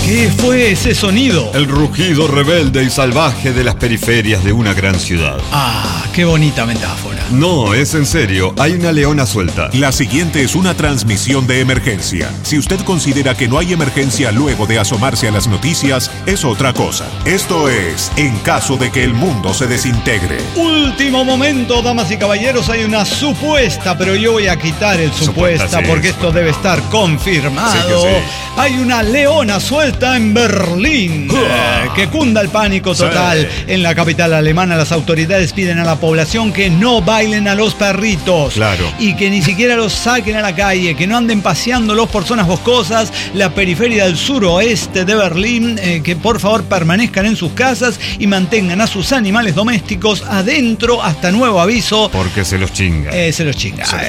¿Qué fue ese sonido? El rugido rebelde y salvaje de las periferias de una gran ciudad. Ah, qué bonita metáfora. No, es en serio, hay una leona suelta. La siguiente es una transmisión de emergencia. Si usted considera que no hay emergencia luego de asomarse a las noticias, es otra cosa. Esto es En caso de que el mundo se desintegre. Último momento, damas y caballeros, hay una supuesta, pero yo voy a quitar el supuesta sí, porque esto debe estar confirmado. Sí. Hay una leona suelta en Berlín. Que cunda el pánico total. Sí. En la capital alemana, las autoridades piden a la población que no bailen a los perritos. Claro. Y que ni siquiera los saquen a la calle, que no anden paseándolos por zonas boscosas, la periferia del suroeste de Berlín, que por favor permanezcan en sus casas y mantengan a sus animales domésticos adentro hasta nuevo aviso. Porque se los chinga. Se los chinga. Se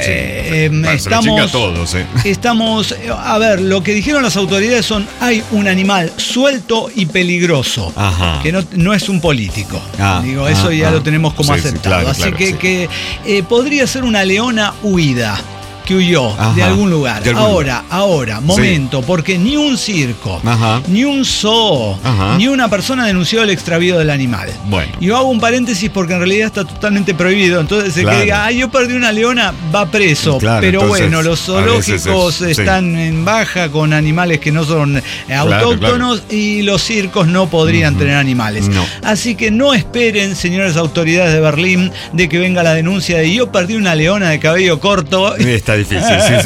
los chinga a todos, Estamos, a ver, lo que dijeron las autoridades hay un animal suelto y peligroso. Ajá. Que no es un político. Eso ya lo tenemos como aceptado. Claro, Así claro, que podría ser una leona huida. Que huyó de algún lugar. Ahora, momento, porque ni un circo, ni un zoo, ni una persona denunció el extravío del animal. Bueno. Yo hago un paréntesis porque en realidad está totalmente prohibido. Entonces el que diga, yo perdí una leona, va preso. Claro, pero entonces, bueno, los zoológicos están en baja con animales que no son autóctonos y los circos no podrían tener animales. No. Así que no esperen, señores autoridades de Berlín, de que venga la denuncia de yo perdí una leona de cabello corto. Está difícil,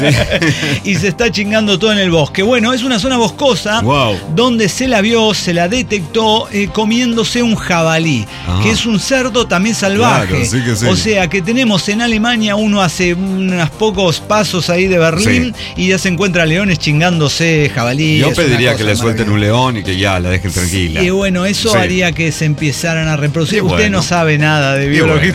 sí. Y se está chingando todo en el bosque. Bueno, es una zona boscosa donde se la vio, se la detectó comiéndose un jabalí, que es un cerdo también salvaje. Claro, sí que sí. O sea que tenemos en Alemania, uno hace unos pocos pasos ahí de Berlín y ya se encuentra leones chingándose jabalí. Yo pediría que le suelten un león y que ya la dejen tranquila. Y bueno, eso haría que se empezaran a reproducir. Usted no sabe nada de biología.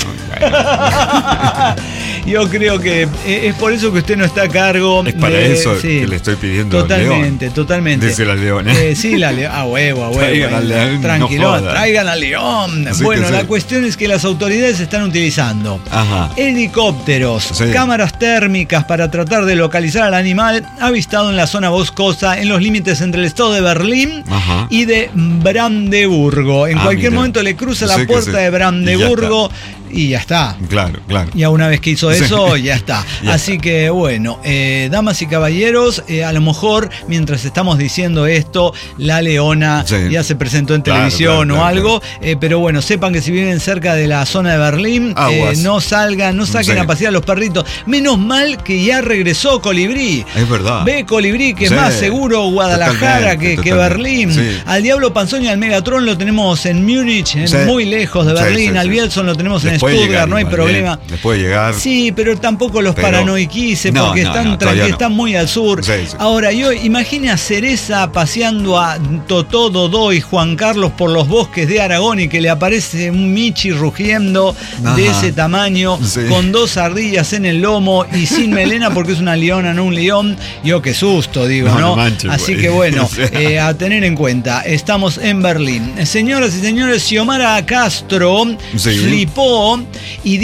Yo creo que es por eso que usted no está a cargo. Es para eso que le estoy pidiendo totalmente, al león. Totalmente. Dice la leona. Sí, la leona. A huevo. Traigan al león. Tranquilo, no traigan al león. Así bueno, la cuestión es que las autoridades están utilizando helicópteros, cámaras térmicas para tratar de localizar al animal avistado en la zona boscosa, en los límites entre el estado de Berlín y de Brandeburgo. En cualquier momento le cruza la puerta de Brandeburgo. Y ya está. Claro. Ya una vez que hizo eso, ya está. Así que bueno, damas y caballeros, a lo mejor mientras estamos diciendo esto, la leona ya se presentó en televisión o algo. Pero bueno, sepan que si viven cerca de la zona de Berlín, no salgan, no saquen a pasear a los perritos. Menos mal que ya regresó Colibrí. Es verdad. Ve Colibrí, que es más seguro Guadalajara que Berlín. Al Diablo Panzón y al Megatron lo tenemos en Múnich, muy lejos de Berlín. Al Bielson lo tenemos en Stuttgart, no hay problema. Les puede llegar. Sí, pero tampoco los paranoiquice porque están muy al sur. Ahora, yo imagine a Cereza paseando a Totó, Dodó y Juan Carlos por los bosques de Aragón y que le aparece un Michi rugiendo de ese tamaño, con 2 ardillas en el lomo y sin melena porque es una leona, no un león. Yo qué susto, digo, ¿no? Manches, así que bueno, a tener en cuenta, estamos en Berlín. Señoras y señores, Xiomara Castro flipó y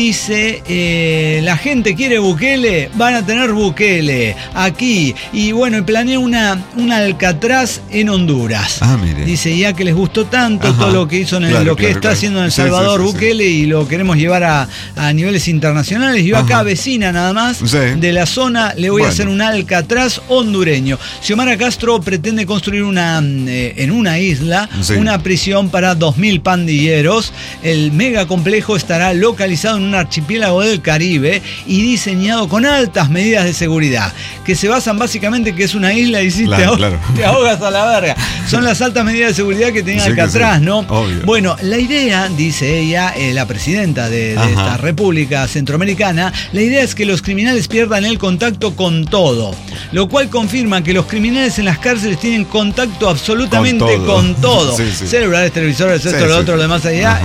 dice, la gente quiere Bukele, van a tener Bukele aquí. Y bueno, planea un Alcatraz en Honduras. Mire. Dice, ya que les gustó tanto todo lo que hizo está haciendo en El Salvador Bukele y lo queremos llevar a niveles internacionales. Yo acá, vecina nada más de la zona, le voy a hacer un Alcatraz hondureño. Xiomara Castro pretende construir en una isla una prisión para 2.000 pandilleros. El megacomplejo estará localizado en un archipiélago del Caribe y diseñado con altas medidas de seguridad, que se basan básicamente que es una isla y si te ahogas a la verga. Son las altas medidas de seguridad que tenía Alcatraz, ¿no? Obvio. Bueno, la idea, dice ella, la presidenta de esta república centroamericana, la idea es que los criminales pierdan el contacto con todo, lo cual confirma que los criminales en las cárceles tienen contacto absolutamente con todo. Celulares, televisores, lo otro, lo demás allá.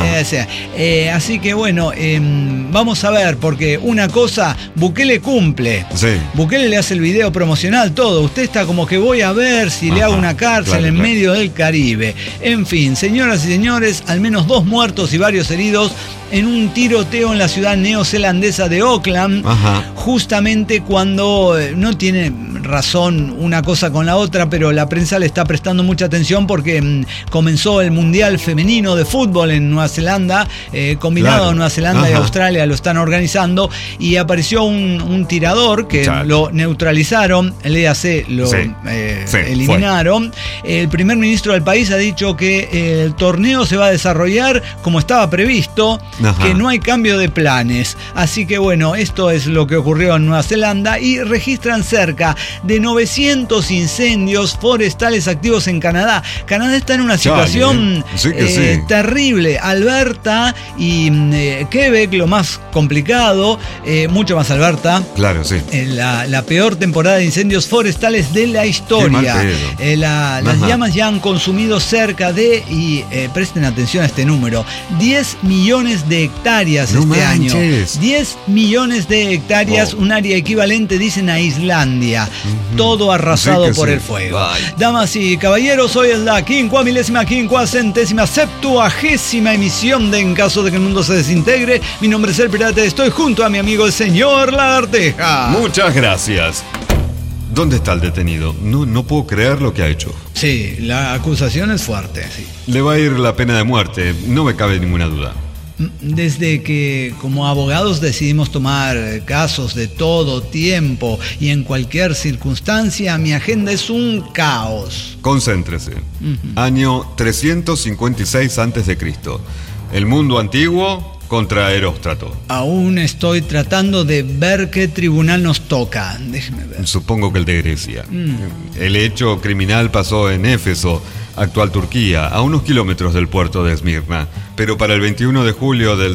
Así que bueno, vamos a ver, porque una cosa, Bukele cumple. Bukele le hace el video promocional, todo. Usted está como que voy a ver si le hago una cárcel en medio del Caribe. En fin, señoras y señores, al menos 2 muertos y varios heridos en un tiroteo en la ciudad neozelandesa de Auckland, justamente cuando no tiene razón una cosa con la otra, pero la prensa le está prestando mucha atención porque comenzó el Mundial Femenino de Fútbol en Nueva Zelanda, combinado Claro. Nueva Zelanda y Australia lo están organizando, y apareció un tirador que lo neutralizaron, el EAC lo eliminaron. El primer ministro del país ha dicho que el torneo se va a desarrollar como estaba previsto, que no hay cambio de planes. Así que bueno, esto es lo que ocurrió en Nueva Zelanda, y registran cerca de 900 incendios forestales activos en Canadá. Canadá está en una situación terrible. Alberta y Quebec, lo más complicado, mucho más Alberta. Claro, sí. La peor temporada de incendios forestales de la historia. Las llamas ya han consumido cerca de, y presten atención a este número, 10 millones de hectáreas año. 10 millones de hectáreas, un área equivalente, dicen, a Islandia. Todo arrasado por el fuego. Damas y caballeros, hoy es la 5.000.000, 70ª emisión de En Caso de que el Mundo se Desintegre. Mi nombre es El Pirata, estoy junto a mi amigo el señor Lagarteja. Muchas gracias. ¿Dónde está el detenido? No puedo creer lo que ha hecho. Sí, la acusación es fuerte, sí. Le va a ir la pena de muerte, no me cabe ninguna duda. Desde que como abogados decidimos tomar casos de todo tiempo y en cualquier circunstancia, mi agenda es un caos. Concéntrese. Año 356 a.C. El mundo antiguo contra Heróstrato. Aún estoy tratando de ver qué tribunal nos toca. Déjeme ver. Supongo que el de Grecia. El hecho criminal pasó en Éfeso, actual Turquía, a unos kilómetros del puerto de Esmirna. Pero para el 21 de julio del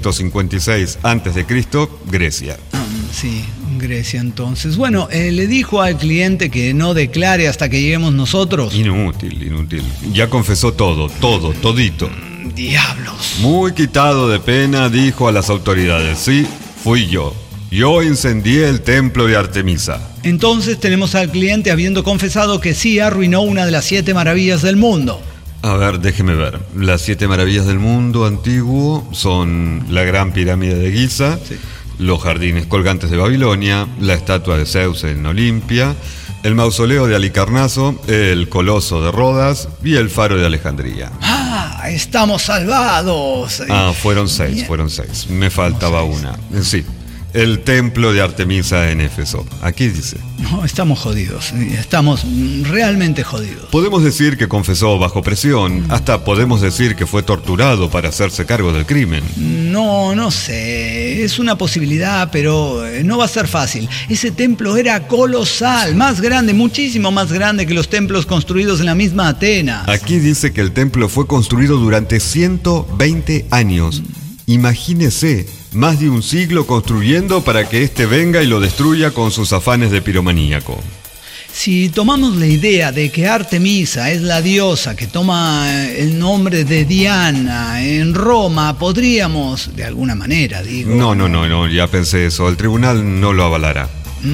356 a.C., Grecia. Sí, Grecia entonces. Bueno, le dijo al cliente que no declare hasta que lleguemos nosotros. Inútil. Ya confesó todito. Diablos. Muy quitado de pena, dijo a las autoridades: sí, fui yo. Yo incendié el templo de Artemisa. Entonces tenemos al cliente habiendo confesado que sí arruinó una de las 7 maravillas del mundo. A ver, déjeme ver. Las 7 maravillas del mundo antiguo son la Gran Pirámide de Giza, los jardines colgantes de Babilonia, la estatua de Zeus en Olimpia, el mausoleo de Halicarnaso, el coloso de Rodas y el faro de Alejandría. ¡Ah! ¡Estamos salvados! Fueron 6. Me faltaba una. Sí. El templo de Artemisa en Éfeso. Aquí dice. No, estamos jodidos. Estamos realmente jodidos. Podemos decir que confesó bajo presión. Hasta podemos decir que fue torturado para hacerse cargo del crimen. No sé. Es una posibilidad, pero no va a ser fácil. Ese templo era colosal, más grande, muchísimo más grande que los templos construidos en la misma Atenas. Aquí dice que el templo fue construido durante 120 años. Imagínese, más de un siglo construyendo para que éste venga y lo destruya con sus afanes de piromaníaco. Si tomamos la idea de que Artemisa es la diosa que toma el nombre de Diana en Roma, podríamos, de alguna manera, digo... No, ya pensé eso. El tribunal no lo avalará.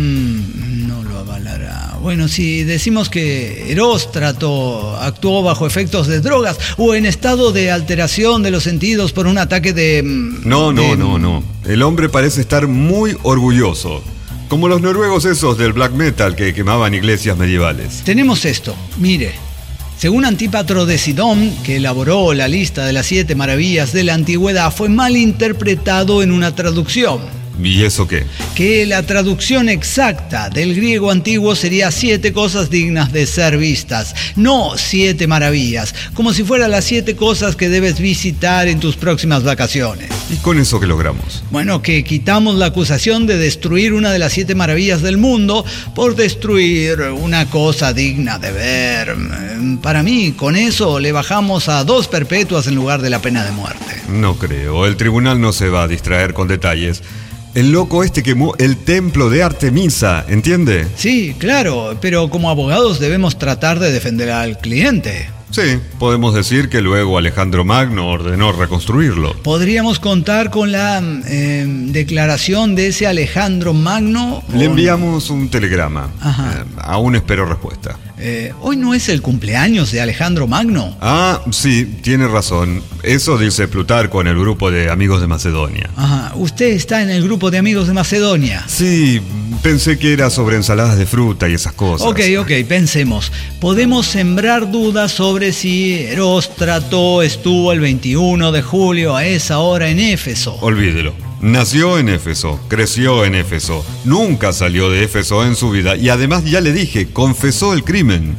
No lo avalará. Bueno, si decimos que Heróstrato actuó bajo efectos de drogas o en estado de alteración de los sentidos por un ataque de... No. El hombre parece estar muy orgulloso. Como los noruegos esos del black metal que quemaban iglesias medievales. Tenemos esto, mire. Según Antípatro de Sidón, que elaboró la lista de las 7 maravillas de la antigüedad, fue mal interpretado en una traducción. ¿Y eso qué? Que la traducción exacta del griego antiguo sería 7 cosas dignas de ser vistas, no 7 maravillas, como si fueran las 7 cosas que debes visitar en tus próximas vacaciones. ¿Y con eso qué logramos? Bueno, que quitamos la acusación de destruir una de las 7 maravillas del mundo por destruir una cosa digna de ver. Para mí, con eso le bajamos a 2 perpetuas en lugar de la pena de muerte. No creo, el tribunal no se va a distraer con detalles. El loco este quemó el templo de Artemisa, ¿entiende? Sí, claro, pero como abogados debemos tratar de defender al cliente. Sí, podemos decir que luego Alejandro Magno ordenó reconstruirlo. ¿Podríamos contar con la declaración de ese Alejandro Magno? Le enviamos un telegrama. Ajá. Aún espero respuesta. Hoy no es el cumpleaños de Alejandro Magno. Ah, sí, tiene razón. Eso dice Plutarco en el grupo de amigos de Macedonia. Ajá, usted está en el grupo de amigos de Macedonia. Sí, pensé que era sobre ensaladas de fruta y esas cosas. Ok, pensemos. Podemos sembrar dudas sobre si Eróstrato estuvo el 21 de julio a esa hora en Éfeso. Olvídelo. Nació en Éfeso, creció en Éfeso, nunca salió de Éfeso en su vida y además ya le dije, confesó el crimen.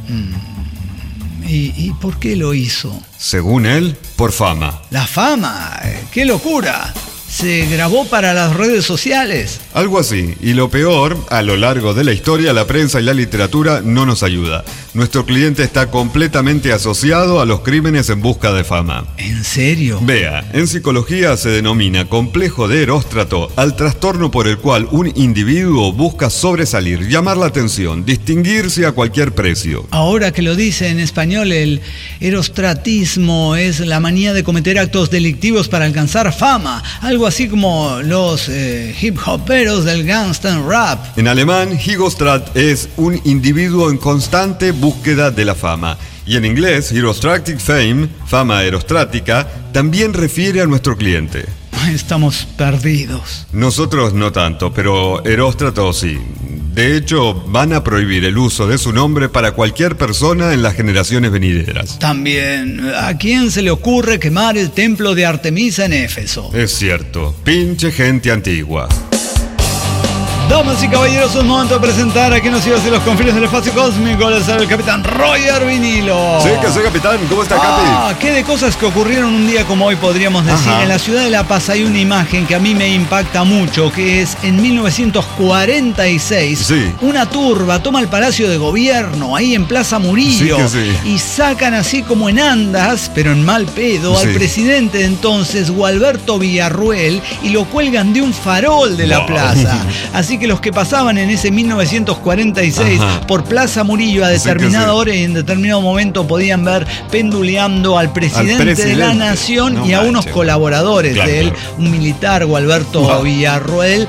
¿Y por qué lo hizo? Según él, por fama. La fama, ¡qué locura! Se grabó para las redes sociales. Algo así. Y lo peor, a lo largo de la historia, la prensa y la literatura no nos ayuda. Nuestro cliente está completamente asociado a los crímenes en busca de fama. ¿En serio? Vea, en psicología se denomina complejo de Eróstrato al trastorno por el cual un individuo busca sobresalir, llamar la atención, distinguirse a cualquier precio. Ahora que lo dice en español, el erostratismo es la manía de cometer actos delictivos para alcanzar fama. Algo así como los hip hoperos del gangsta rap. En alemán, Higostrat es un individuo en constante búsqueda de la fama. Y en inglés, Herostratic Fame, fama erostrática, también refiere a nuestro cliente. Estamos perdidos. Nosotros no tanto, pero Eróstrato sí. De hecho, van a prohibir el uso de su nombre para cualquier persona en las generaciones venideras. También, ¿a quién se le ocurre quemar el templo de Artemisa en Éfeso? Es cierto, pinche gente antigua. Damas y caballeros, es momento de presentar a quien nos iba hacia los confines del espacio cósmico, el capitán Roger Vinilo. Sí, que soy capitán. ¿Cómo está, Capi? Qué de cosas que ocurrieron un día como hoy, podríamos decir. Ajá. En la ciudad de La Paz hay una imagen que a mí me impacta mucho, que es en 1946. Sí. Una turba toma el Palacio de Gobierno, ahí en Plaza Murillo, sí. Y sacan así como en andas, pero en mal pedo, al presidente de entonces, Gualberto Villarruel, y lo cuelgan de un farol de la plaza. Así que los que pasaban en ese 1946 por Plaza Murillo a determinada hora y en determinado momento podían ver penduleando al presidente de la nación y a unos colaboradores de él, un militar, Gualberto Villarruel,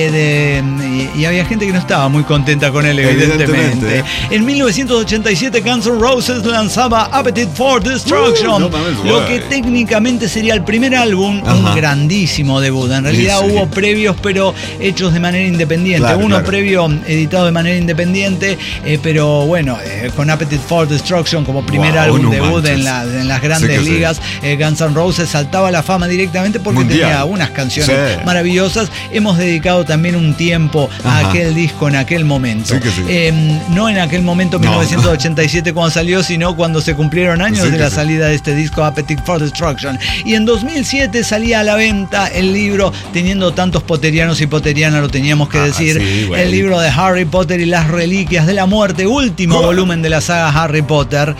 y había gente que no estaba muy contenta con él, evidentemente. En 1987 Guns N' Roses lanzaba Appetite for Destruction, lo que técnicamente sería el primer álbum, un grandísimo debut. En realidad hubo previos, pero hechos de manera independiente. Uno previo editado de manera independiente, pero bueno, con Appetite for Destruction como primer álbum debut en las grandes ligas. Guns N' Roses saltaba a la fama directamente porque tenía unas canciones maravillosas. Hemos dedicado también un tiempo a aquel disco en aquel momento. No en aquel momento, 1987 cuando salió, sino cuando se cumplieron años de la salida de este disco, Appetite for Destruction. Y en 2007 salía a la venta el libro, teniendo tantos poterianos y poterianas, lo teníamos que decir, el libro de Harry Potter y las Reliquias de la Muerte, último volumen de la saga Harry Potter,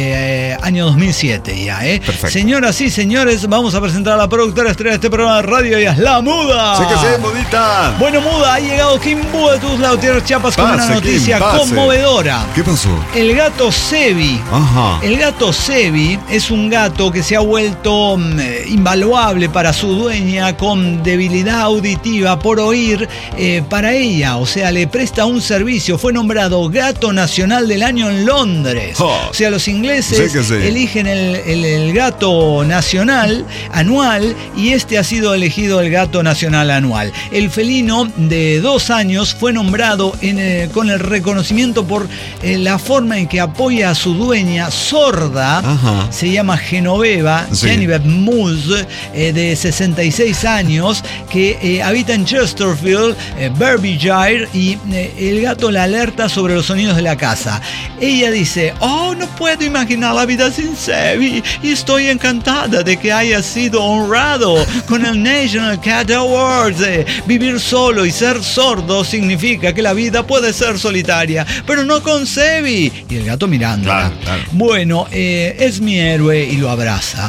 año 2007 ya, Perfecto. Señoras y señores, vamos a presentar a la productora estrella de este programa de radio, y es la Muda. Sí que sí, Mudita. Bueno, Muda, ha llegado Kim Búho de tus Lautieros Chiapas con una noticia conmovedora. ¿Qué pasó? El gato Sebi. El gato Sebi es un gato que se ha vuelto invaluable para su dueña, con debilidad auditiva por oír para ella, o sea, le presta un servicio. Fue nombrado Gato Nacional del Año en Londres. O sea, los ingleses eligen el gato nacional anual, y este ha sido elegido el gato nacional anual. El felino de 2 años fue nombrado con el reconocimiento por la forma en que apoya a su dueña sorda. Se llama Genoveva Moose, de 66 años, que habita en Chesterfield, Berkshire, y el gato la alerta sobre los sonidos de la casa. Ella dice: no puedo imaginar la vida sin Sebi, y estoy encantada de que haya sido honrado con el National Cat Awards. Vivir solo y ser sordo significa que la vida puede ser solitaria, pero no con Sebi. Y el gato mirándola. Claro. Bueno, es mi héroe, y lo abraza.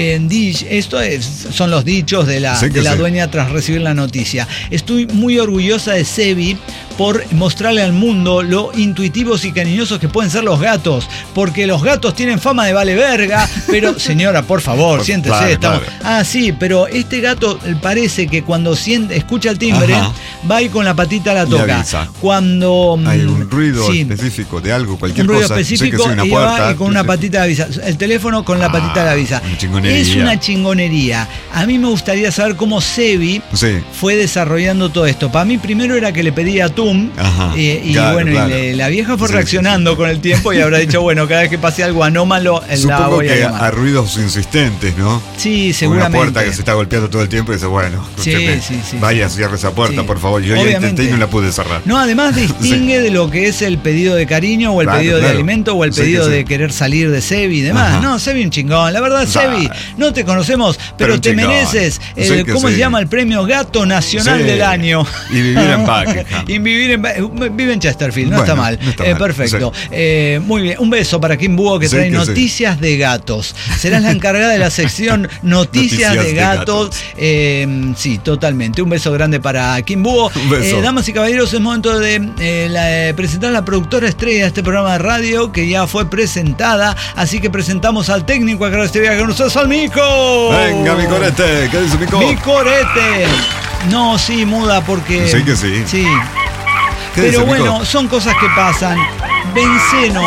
Son los dichos de la dueña tras recibir la noticia. Estoy muy orgullosa de Sebi por mostrarle al mundo lo intuitivos y cariñosos que pueden ser los gatos, porque los gatos tienen fama de vale verga, pero señora, por favor, siéntese. Claro, estamos... claro. Ah, sí, pero este gato parece que cuando escucha el timbre, Ajá. va y con la patita la Le toca. avisa. Cuando Hay un ruido sí, específico de algo, cualquier un ruido cosa. específico, Sé que soy una y puerta, va y con una patita de avisa. El teléfono con la patita de avisa. Una chingonería. Es una chingonería. A mí me gustaría saber cómo Sebi Sí. fue desarrollando todo esto. Para mí primero era que le pedía atún. Ajá. Y Claro, bueno, claro. y la vieja fue Sí, reaccionando con el tiempo y habrá dicho, bueno, cada vez que pase algo anómalo, la Supongo voy a que llamar. a ruidos insistentes, ¿no? Sí, Una seguramente. puerta que se está golpeando todo el tiempo y dice, bueno, Sí, escúcheme, sí. vaya, cierre esa puerta, Sí. por favor. Yo ya Obviamente. intenté y no la pude cerrar. No, además distingue de lo que es el pedido de cariño o el Claro, pedido de claro. alimento o el Sí, pedido que sí. de querer salir de Sebi y demás. Ajá. No, Sebi un chingón. La verdad, Bah. Sebi, no te conocemos, pero un te chingón. mereces Sí que ¿cómo sí. se llama? El premio Gato Nacional Sí. del Año. Y vivir en Buckingham. Y vive en Chesterfield, no Bueno, está mal. no está mal, Perfecto. Muy bien. Un beso para Kim Búho que Sí, trae que sí. noticias de gatos. Serás la encargada de la sección Noticias de Gatos. Sí, totalmente. Un beso grande para Kim Búho. Un beso. Damas y caballeros, es momento de presentar a la productora estrella de este programa de radio que ya fue presentada. Así que presentamos al técnico a cargo de este viaje con nosotros, al Mico. Venga, mi corete. ¿Qué dice Mico? Mi corete. No, sí, muda porque... Sí que sí. Sí. ¿Qué Pero dice, bueno, Mico? son cosas que pasan. Benceno.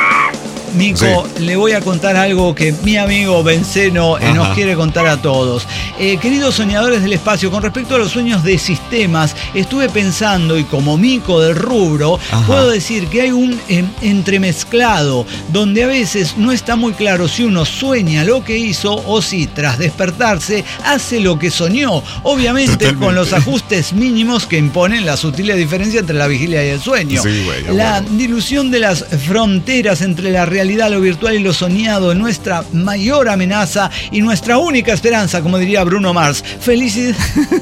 Mico, le voy a contar algo que mi amigo Benceno nos Ajá. quiere contar a todos. Queridos soñadores del espacio, con respecto a los sueños de sistemas, estuve pensando, y como Mico del rubro, Ajá. puedo decir que hay un entremezclado, donde a veces no está muy claro si uno sueña lo que hizo o si tras despertarse hace lo que soñó. Obviamente Totalmente. con los ajustes mínimos que imponen la sutil diferencia entre la vigilia y el sueño. Sí, güey, a La huevo. dilución de las fronteras entre la realidad, lo virtual y lo soñado, nuestra mayor amenaza y nuestra única esperanza, como diría Bruno Mars. Felicidad.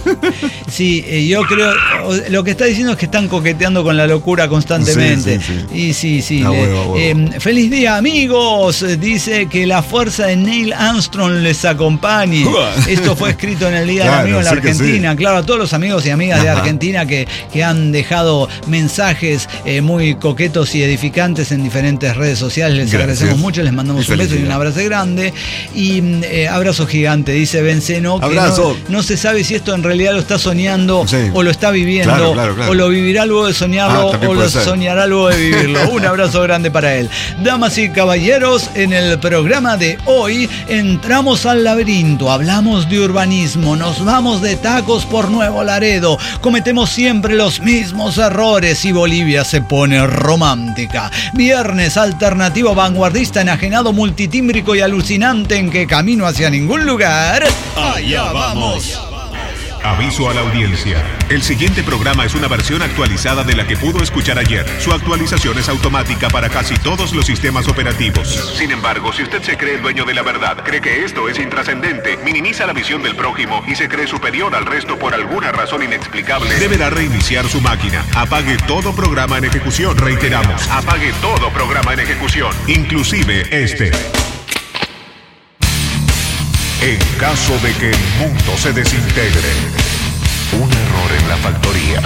Sí, yo creo, lo que está diciendo es que están coqueteando con la locura constantemente. Sí, sí. Y sí. A huevo. Feliz día, amigos. Dice que la fuerza de Neil Armstrong les acompañe. Esto fue escrito en el Día del Claro, Amigo en la sí que Argentina. Claro, a todos los amigos y amigas de Ajá. Argentina que han dejado mensajes muy coquetos y edificantes en diferentes redes sociales. Les Gracias. agradecemos mucho, les mandamos Y un beso y feliz un día. abrazo grande. Y abrazo gigante, dice Benceno, que Abrazo. no se sabe si esto en realidad lo está soñando Sí. o lo está viviendo, Claro. o lo vivirá luego de soñarlo, también o lo puede ser. soñará luego de vivirlo. Un abrazo grande para él. Damas y caballeros, en el programa de hoy entramos al laberinto, hablamos de urbanismo, nos vamos de tacos por Nuevo Laredo, cometemos siempre los mismos errores y Bolivia se pone romántica. Viernes alternativo, vanguardista, enajenado, multitímbrico y alucinante, en que camino hacia ningún lugar. Allá vamos. Aviso a la audiencia. El siguiente programa es una versión actualizada de la que pudo escuchar ayer. Su actualización es automática para casi todos los sistemas operativos. Sin embargo, si usted se cree el dueño de la verdad, cree que esto es intrascendente, minimiza la visión del prójimo y se cree superior al resto por alguna razón inexplicable, deberá reiniciar su máquina. Apague todo programa en ejecución. Reiteramos, apague todo programa en ejecución, inclusive este. En caso de que el mundo se desintegre, un error en la factoría.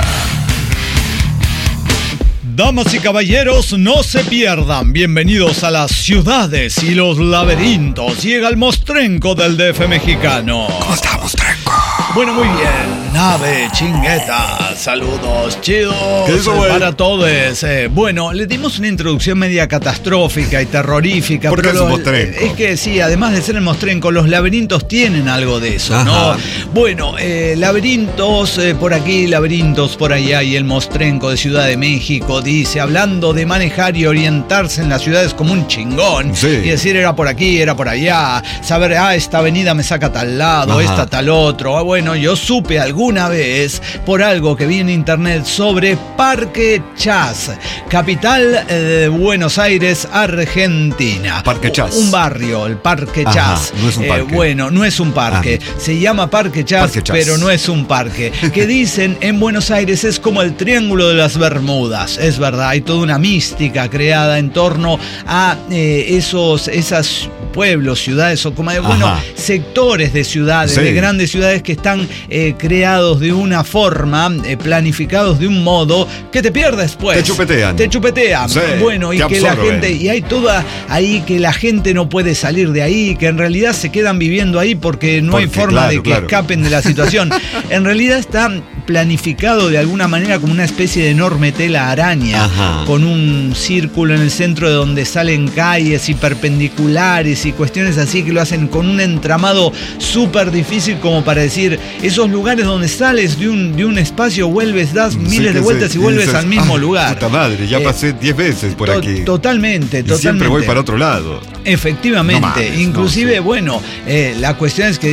Damas y caballeros, no se pierdan. Bienvenidos a las ciudades y los laberintos. Llega el mostrenco del DF mexicano. ¿Cómo estamos, Trenco? Bueno, muy bien. Nave, chingueta, saludos chidos ¿Qué hizo, güey? para todos. Bueno, le dimos una introducción media catastrófica y terrorífica. ¿Por qué pero es un mostrenco? Es que sí, además de ser el mostrenco, los laberintos tienen algo de eso, ¿no? Ajá. Bueno, laberintos por aquí, laberintos por allá, y el mostrenco de Ciudad de México dice, hablando de manejar y orientarse en las ciudades como un chingón, Sí. y decir era por aquí, era por allá, saber, esta avenida me saca a tal lado, Ajá. esta tal otro. Bueno, yo supe alguna vez por algo que vi en internet sobre Parque Chas, capital de Buenos Aires, Argentina. Parque Chas. Un barrio, el Parque Ajá, Chas. no es un parque. Bueno, no es un parque. Se llama Parque Chas, Parque Chas. pero no es un parque. Que dicen en Buenos Aires es como el Triángulo de las Bermudas. Es verdad, hay toda una mística creada en torno a esas pueblos, ciudades o como Ajá. sectores de ciudades, Sí. de grandes ciudades que están creadas creados de una forma, planificados de un modo que te pierdes, pues. Te chupetean. Sí, bueno, y que la gente, y hay toda ahí que la gente no puede salir de ahí, que en realidad se quedan viviendo ahí porque no hay forma de que escapen de la situación. En realidad está planificado de alguna manera como una especie de enorme tela araña, con un círculo en el centro de donde salen calles y perpendiculares y cuestiones así que lo hacen con un entramado súper difícil, como para decir, esos lugares donde sales de un espacio, vuelves, das miles de vueltas y vuelves al mismo lugar. Puta madre, ya pasé 10 veces por aquí. Totalmente. Siempre voy para otro lado. Efectivamente, no mames, inclusive, bueno, la cuestión es que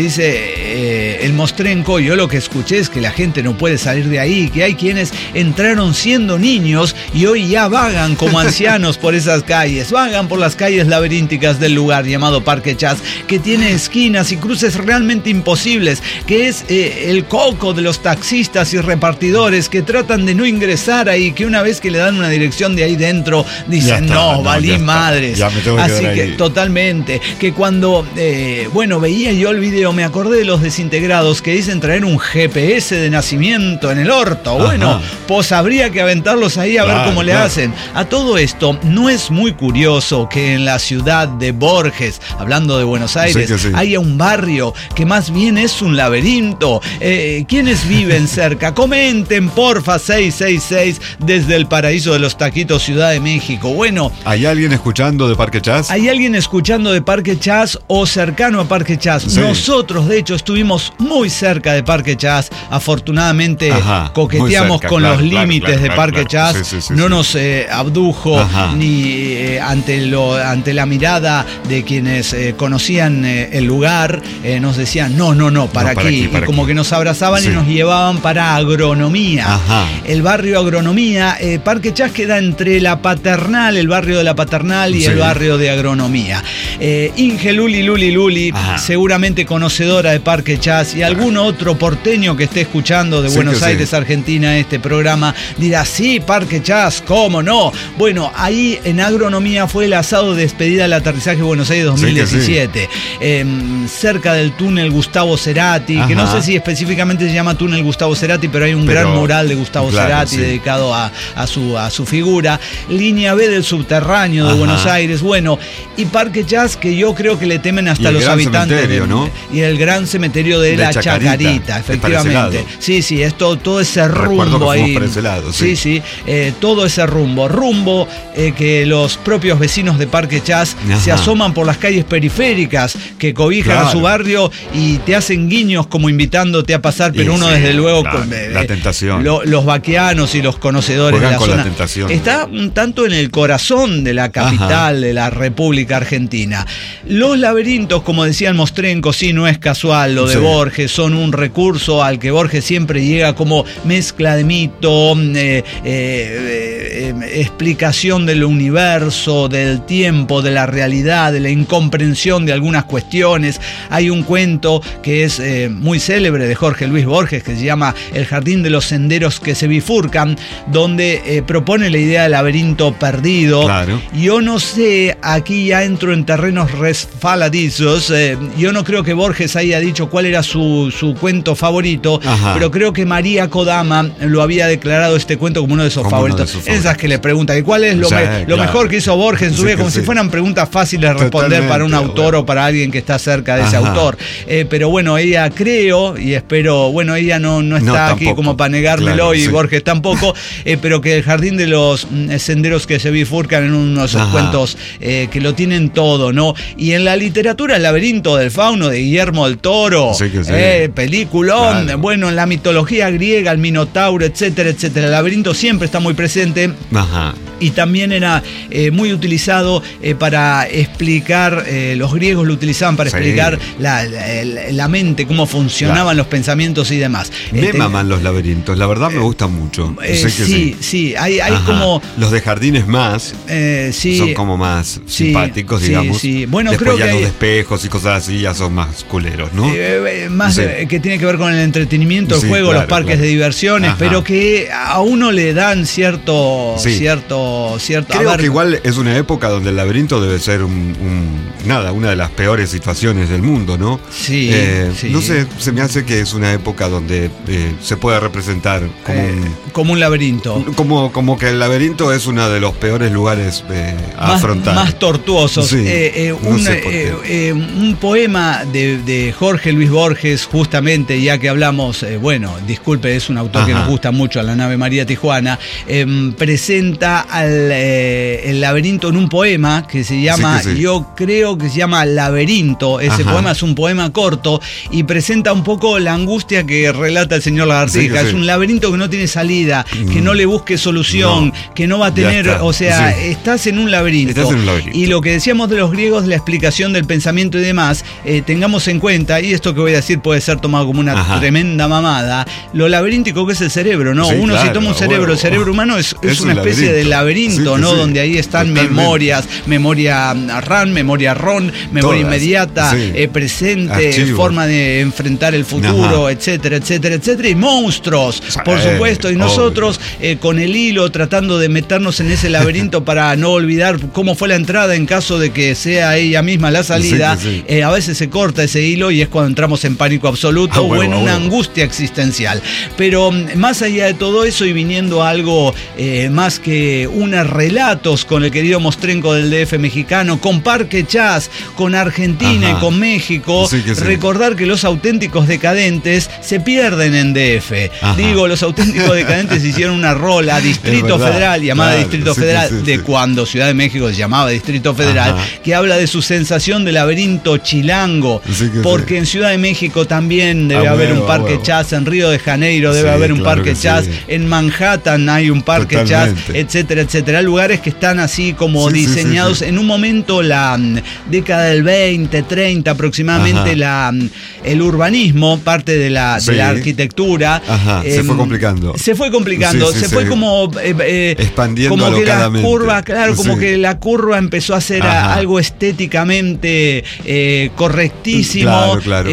dice el Mostrenco, yo lo que escuché es que la gente no puede salir de ahí, que hay quienes entraron siendo niños y hoy ya vagan como ancianos por esas calles, vagan por las calles laberínticas del lugar llamado Parque Chas, que tiene esquinas y cruces realmente imposibles, que es el coco de los taxistas y repartidores que tratan de no ingresar ahí, que una vez que le dan una dirección de ahí dentro dicen, valí madres. Ya me tengo que así que ahí. Totalmente, que cuando veía yo el video, me acordé de los desintegrados que dicen traer un GPS de nacimiento en el orto. Bueno, pues habría que aventarlos ahí a ver cómo le hacen. A todo esto, ¿no es muy curioso que en la ciudad de Borges, hablando de Buenos Aires, haya un barrio que más bien es un laberinto? ¿Quiénes viven cerca? Comenten, porfa, 666 desde el paraíso de los taquitos, Ciudad de México. Bueno, ¿hay alguien escuchando de Parque Chas? ¿Hay alguien escuchando de Parque Chas o cercano a Parque Chas? Sí. Nosotros, de hecho, estuvimos muy cerca de Parque Chas. Afortunadamente, coqueteamos con los límites de Parque Chas. No nos abdujo ni ante la mirada de quienes conocían el lugar. Nos decían, no, para aquí. Para como aquí. Que nos abrazaban y nos llevaban para Agronomía. El barrio Agronomía. Parque Chas queda entre la Paternal, el barrio de la Paternal y el barrio de Agronomía. Inge Luli, seguramente conocedora de Parque Chas, y algún otro porteño que esté escuchando de Buenos Aires, Argentina, este programa, dirá, sí, Parque Chas, ¿cómo no? Bueno, ahí en Agronomía fue el asado de despedida del aterrizaje de Buenos Aires 2017. Cerca del túnel Gustavo Cerati, que no sé si específicamente se llama túnel Gustavo Cerati, pero hay un gran mural de Gustavo Cerati dedicado a su figura. Línea B del subterráneo de Buenos Aires. Bueno, y Parque Chas, que yo creo que le temen hasta los habitantes. ¿No? Y el gran cementerio de la Chacarita, efectivamente. Sí, todo ese rumbo ahí. Para ese lado, todo ese rumbo que los propios vecinos de Parque Chas se asoman por las calles periféricas que cobijan a su barrio y te hacen guiños como invitándote a pasar, pero uno desde luego la tentación. Los vaqueanos y los conocedores juegan de la con zona. La tentación. Está un tanto en el corazón de la capital de la República Argentina. Los laberintos, como decía el Mostrenco, no es casual lo de Borges, son un recurso al que Borges siempre llega como mezcla de mito, explicación del universo, del tiempo, de la realidad, de la incomprensión de algunas cuestiones. Hay un cuento que es muy célebre de Jorge Luis Borges que se llama El jardín de los senderos que se bifurcan, donde propone la idea del laberinto perdido. Yo no sé, aquí ya entro en terrenos resbaladizos, yo no creo que Borges haya dicho cuál era su cuento favorito, pero creo que María Kodama lo había declarado este cuento como uno de sus favoritos. Esas que le preguntan, ¿cuál es lo mejor que hizo Borges en su vida? Como si fueran preguntas fáciles de responder para un autor o para alguien que está cerca de ese autor. Pero bueno, ella creo y espero, ella no está aquí como para negármelo y Borges tampoco, pero que El jardín de los senderos que se bifurcan en uno de esos cuentos que lo tienen todo, ¿no? Y en la literatura, El laberinto del fauno de Guillermo del Toro, peliculón, bueno, en la mitología griega, el Minotauro, etcétera. El laberinto siempre está muy presente. Y también era muy utilizado para explicar, los griegos lo utilizaban para explicar la mente, cómo funcionaban los pensamientos y demás. Me maman los laberintos, la verdad me gustan mucho. Hay como... Los de jardines más son como más simpáticos, digamos. Bueno, después creo que los de espejos y cosas así ya son más culeros, ¿no? Que tiene que ver con el entretenimiento, el juego, los parques de diversiones, pero que a uno le dan cierto Creo que igual es una época donde el laberinto debe ser una de las peores situaciones del mundo, ¿no? Sí, sí. No sé, se me hace que es una época donde se puede representar como un laberinto. Como que el laberinto es uno de los peores lugares a afrontar. Más tortuosos. Sí, no sé por qué. Un poema de Jorge Luis Borges, justamente, ya que hablamos, disculpe, es un autor que nos gusta mucho, a la nave María Tijuana, presenta el laberinto en un poema que se llama, yo creo que se llama Laberinto. Ese poema es un poema corto y presenta un poco la angustia que relata el señor Lagartija. Es un laberinto que no tiene salida, que no le busque solución, que no va a tener, estás en un laberinto. Y lo que decíamos de los griegos, la explicación del pensamiento y demás, tengamos en cuenta, y esto que voy a decir puede ser tomado como una tremenda mamada, lo laberíntico que es el cerebro, ¿no? Si toma un cerebro, el cerebro humano es una especie de laberinto, ¿no? Donde ahí están memorias, memoria RAM, memoria RON, memoria inmediata, presente, archivo, forma de enfrentar el futuro, etcétera, etcétera, etcétera, y monstruos, por supuesto, y nosotros con el hilo tratando de meternos en ese laberinto para no olvidar cómo fue la entrada en caso de que sea ella misma la salida. A veces se corta ese hilo y es cuando entramos en pánico absoluto o en una angustia existencial. Pero más allá de todo eso, y viniendo a algo más que unos relatos con el querido Mostrenco del DF mexicano, con Parque Chas, con Argentina y con México, recordar que los auténticos decadentes se pierden en DF. Digo, los auténticos decadentes hicieron una rola, Distrito Federal, llamada Distrito Federal, de cuando Ciudad de México se llamaba Distrito Federal, que habla de su sensación de laberinto chilango, porque en Ciudad de México también debe haber un Parque Chas, en Río de Janeiro debe haber un Parque Chas, en Manhattan hay un Parque Chas, etcétera, etcétera. Lugares que están así como diseñados en un momento, la década del 20, 30 aproximadamente, el urbanismo, parte de la arquitectura, se fue complicando. Se fue como expandiendo como que la alocadamente. curva, como que la curva empezó a ser algo estéticamente correctísimo,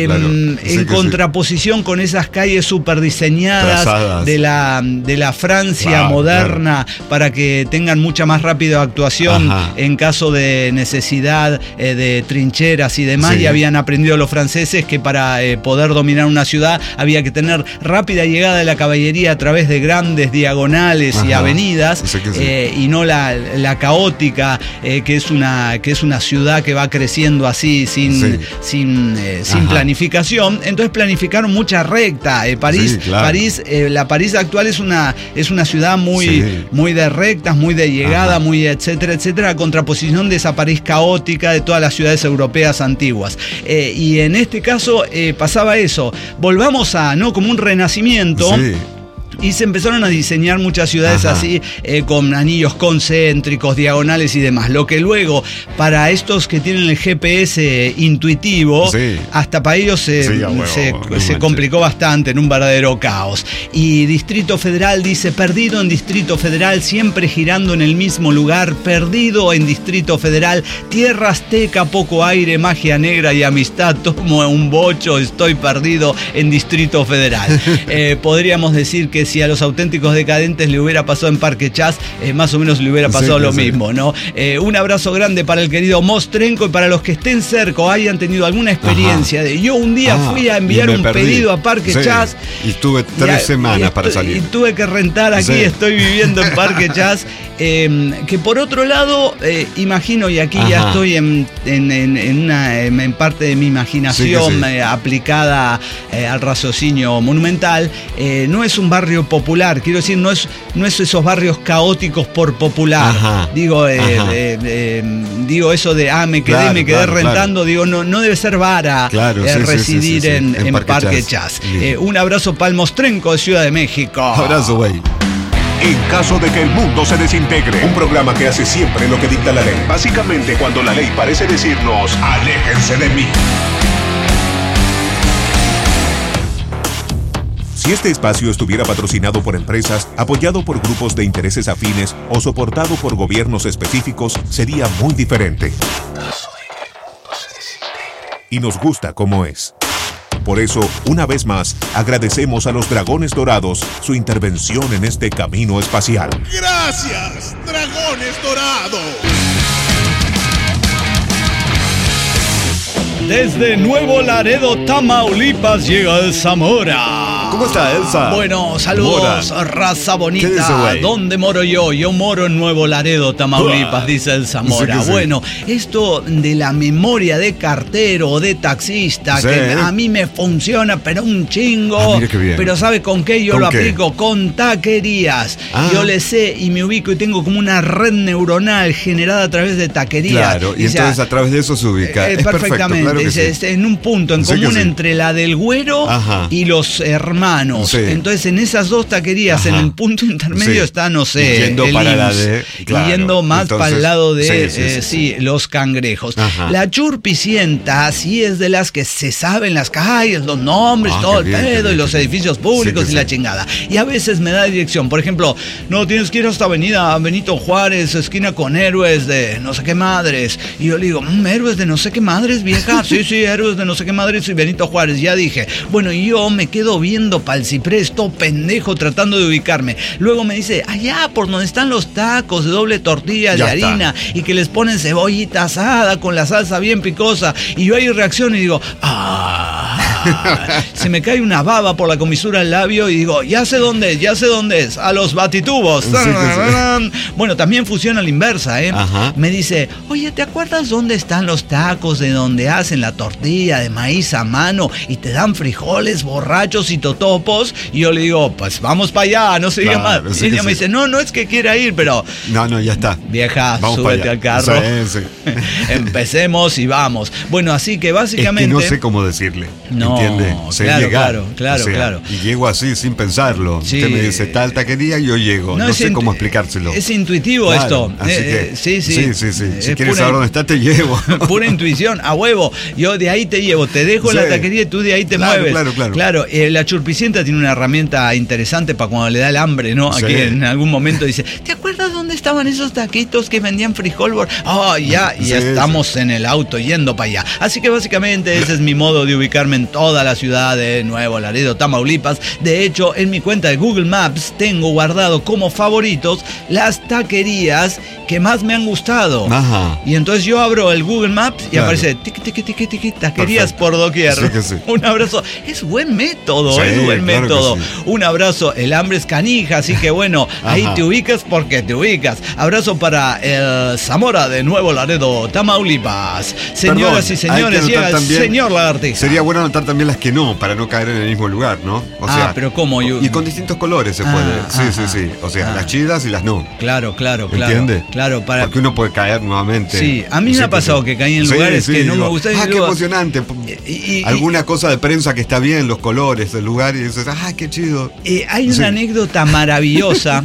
en contraposición con esas calles súper diseñadas de la Francia moderna, para que tengan mucha más rápida actuación en caso de necesidad de trincheras y demás. Y habían aprendido los franceses que para poder dominar una ciudad había que tener rápida llegada de la caballería a través de grandes diagonales y avenidas, y no la caótica, que es una ciudad que va creciendo así sin planificación. Entonces planificaron mucha recta. París, la París actual es una ciudad muy de rectas, muy de llegada, muy etcétera, etcétera, a contraposición de esa París caótica de todas las ciudades europeas antiguas. Y en este caso pasaba eso. Volvamos como un renacimiento. Y se empezaron a diseñar muchas ciudades así, con anillos concéntricos, diagonales y demás. Lo que luego, para estos que tienen el GPS intuitivo, hasta para ellos se complicó bastante, en un verdadero caos. Y Distrito Federal dice: perdido en Distrito Federal, siempre girando en el mismo lugar, perdido en Distrito Federal, tierra azteca, poco aire, magia negra y amistad, tomo un bocho, estoy perdido en Distrito Federal. Podríamos decir que si a los auténticos decadentes le hubiera pasado en Parque Chas, más o menos le hubiera pasado lo mismo, ¿no? Un abrazo grande para el querido Mostrenco, y para los que estén cerca o hayan tenido alguna experiencia yo un día fui a enviar un pedido a Parque Chas y estuve 3 semanas para salir, y tuve que rentar aquí, estoy viviendo en Parque Chas, que por otro lado, imagino, y aquí ya estoy en parte de mi imaginación aplicada al raciocinio monumental, no es un barrio popular, quiero decir, no es esos barrios caóticos por popular. Digo eso de me quedé rentando, digo, no debe ser vara residir en Parque Chas. Un abrazo para el Mostrenco de Ciudad de México. Abrazo, güey. En caso de que el mundo se desintegre, un programa que hace siempre lo que dicta la ley. Básicamente, cuando la ley parece decirnos: aléjense de mí. Si este espacio estuviera patrocinado por empresas, apoyado por grupos de intereses afines o soportado por gobiernos específicos, sería muy diferente. Y nos gusta como es. Por eso, una vez más, agradecemos a los Dragones Dorados su intervención en este camino espacial. ¡Gracias, Dragones Dorados! Desde Nuevo Laredo, Tamaulipas, llega el Zamora. ¿Cómo está, Elsa? Bueno, saludos, Mora. Raza ¿Qué bonita. dice, güey? ¿Dónde moro yo? Yo moro en Nuevo Laredo, Tamaulipas, dice el Zamora. Sí. Bueno, esto de la memoria de cartero o de taxista, Sí. que a mí me funciona, pero un chingo. Ah, mire qué bien. Pero ¿sabe con qué yo ¿Con lo qué? aplico? Con taquerías. Ah. Yo le sé y me ubico y tengo como una red neuronal generada a través de taquerías. Claro, y O sea, entonces a través de eso se ubica. Es perfecto, perfectamente, claro que sí. es en un punto en Sí que común sí. entre la del Güero Ajá. y los hermanos. Sí. Entonces en esas dos taquerías, Ajá. en el punto intermedio Sí. está, no sé, Y yendo el para la IMSS. de- claro. Y yendo más Entonces, para el lado de sí. los cangrejos. Ajá. La churpicienta sí es de las que se saben las calles, los nombres, Ah, todo qué el bien, qué pedo bien, y los qué bien. edificios públicos Sí que y la sí. chingada. Y a veces me da dirección. Por ejemplo, no tienes que ir hasta avenida Benito Juárez, esquina con Héroes de no sé qué madres. Y yo le digo, Héroes de no sé qué madres, vieja. Sí, Héroes de no sé qué madres y Benito Juárez. Ya dije. Bueno, y yo me quedo viendo pa'l ciprés, todo pendejo, tratando de ubicarme. Luego me dice, allá por donde están los tacos de doble tortilla Ya de está. harina y que les ponen cebollita asada con la salsa bien picosa. Y yo ahí reacciono y digo, se me cae una baba por la comisura del labio y digo, ya sé dónde es, a los batitubos. Sí que Bueno, también funciona a la inversa, ¿eh? Ajá. Me dice, oye, ¿te acuerdas dónde están los tacos de donde hacen la tortilla de maíz a mano y te dan frijoles, borrachos y totopos? Y yo le digo, pues vamos para allá, no se diga Claro, más. sí Y ella que me sí. dice, no es que quiera ir, pero No, ya está. vieja, Vamos para súbete allá. al carro. Sí. Empecemos y vamos. Bueno, así que básicamente... Es que no sé cómo decirle. No, ¿Entiende? claro. Y llego así sin pensarlo. Sí. Usted me dice tal taquería y yo llego. No sé cómo explicárselo. Es intuitivo Claro, esto. Así que, sí. Sí. Si Es quieres pura- saber dónde está, te llevo. Pura intuición, a huevo. Yo de ahí te llevo, te dejo en la Sí. taquería y tú de ahí te Claro, mueves. claro. La churpicienta tiene una herramienta interesante para cuando le da el hambre, ¿no? Sí. Aquí en algún momento dice, ¿te acuerdas dónde estaban esos taquitos que vendían frijol? Ya Sí, estamos en el auto yendo para allá. Así que básicamente ese es mi modo de ubicarme en toda la ciudad de Nuevo Laredo, Tamaulipas. De hecho, en mi cuenta de Google Maps tengo guardado como favoritos las taquerías que más me han gustado. Ajá. Y entonces yo abro el Google Maps y Claro. aparece tiqui, taquerías Perfecto. por doquier. Sí que sí. Un abrazo. Es buen método, Sí, es buen claro que método. sí. Un abrazo. El hambre es canija, así que bueno, ahí Ajá. te ubicas porque te ubicas. Abrazo para el Zamora de Nuevo Laredo, Tamaulipas. Señoras Perdón, y señores, hay que llega anotar el también- señor Lagartija. Sería bueno anotar también las que no, para no caer en el mismo lugar, ¿no? O sea, pero ¿cómo? Y con distintos colores se Ah, puede. Sí. O sea, ah. las chidas y las no. Claro. ¿Entiende? Claro, para... Porque uno puede caer nuevamente. Sí, a mí me ha pasado que caí en lugares que no me gustan y qué luego- emocionante. y- Alguna cosa de prensa que está bien, los colores del lugar, y dices, qué chido. Hay una anécdota maravillosa,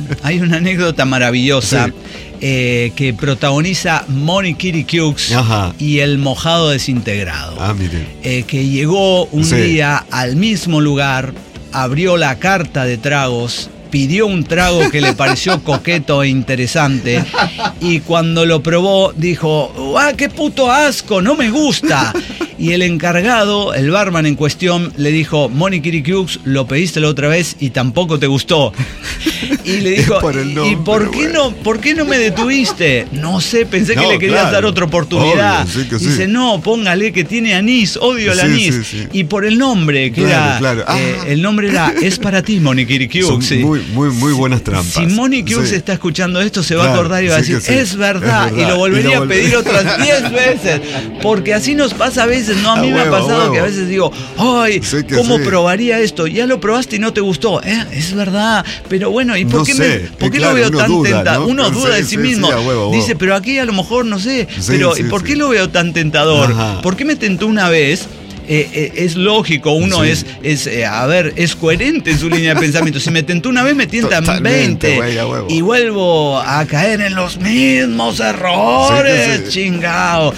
Sí. Que protagoniza Moni Kirikux Ajá. y el mojado desintegrado. Mire. Que llegó un Sí. día al mismo lugar, abrió la carta de tragos, pidió un trago que le pareció coqueto e interesante y cuando lo probó dijo, qué puto asco, no me gusta. Y el encargado, el barman en cuestión, le dijo, Moni Kirikux, lo pediste la otra vez y tampoco te gustó. Y le dijo, Es por el nombre, ¿y por qué no me detuviste? No sé, pensé que No, le querías claro. dar otra oportunidad. Obvio, sí que sí. Dice, no, póngale que tiene anís, odio el Sí, anís. sí. Y por el nombre, que Claro. el nombre era, es para ti, Moni Kirikux. Son Sí. muy buenas trampas. Si Moni Kirikux Sí. está escuchando esto, se va a Claro, acordar y va a sí decir, que sí. es verdad. Es Y verdad. lo volvería Y lo a pedir otras 10 veces. Porque así nos pasa a veces, ¿no? A mí A me ha huevo, pasado a huevo. que a veces digo, ay, Sí que ¿cómo sí. probaría esto? Ya lo probaste y no te gustó. Es verdad. Pero bueno, ¿y por No qué, sé. por qué Claro, lo veo uno tan duda, tentador? ¿no? Uno duda de Sí, sí sí, mismo. sí, a huevo. Dice, pero aquí a lo mejor no sé. Sí, Pero sí, ¿y por sí. qué lo veo tan tentador? Ajá. ¿Por qué me tentó una vez? Es lógico, uno Sí. es coherente en su línea de pensamiento. Si me tentó una vez, me tientan Totalmente, 20. güey, a huevo. Y vuelvo a caer en los mismos errores, Sí que sí. chingao.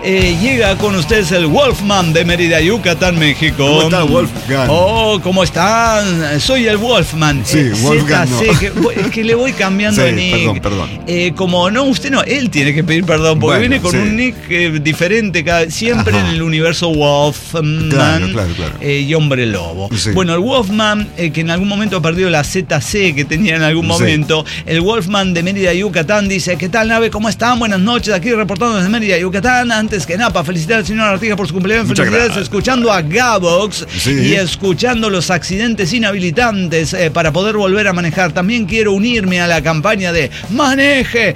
Llega con ustedes el Wolfman de Mérida, Yucatán, México. ¿Cómo está, Wolfgang? Oh, ¿cómo están? Soy el Wolfman. Sí, Wolfgang no. Es que le voy cambiando el nick. Perdón. Como no, usted no, él tiene que pedir perdón, porque Bueno, viene con un nick diferente siempre en el universo Wolfman. Claro. Y Hombre Lobo. Sí. Bueno, el Wolfman, que en algún momento ha perdido la ZC que tenía en algún momento, el Wolfman de Mérida, Yucatán, dice: ¿qué tal, nave? ¿Cómo están? Buenas noches, aquí reportando desde Mérida, Yucatán. Antes que nada, para felicitar al señor Artigas por su cumpleaños. Muchas Felicidades, gracias. escuchando a Gabox y escuchando los accidentes inhabilitantes para poder volver a manejar. También quiero unirme a la campaña de maneje.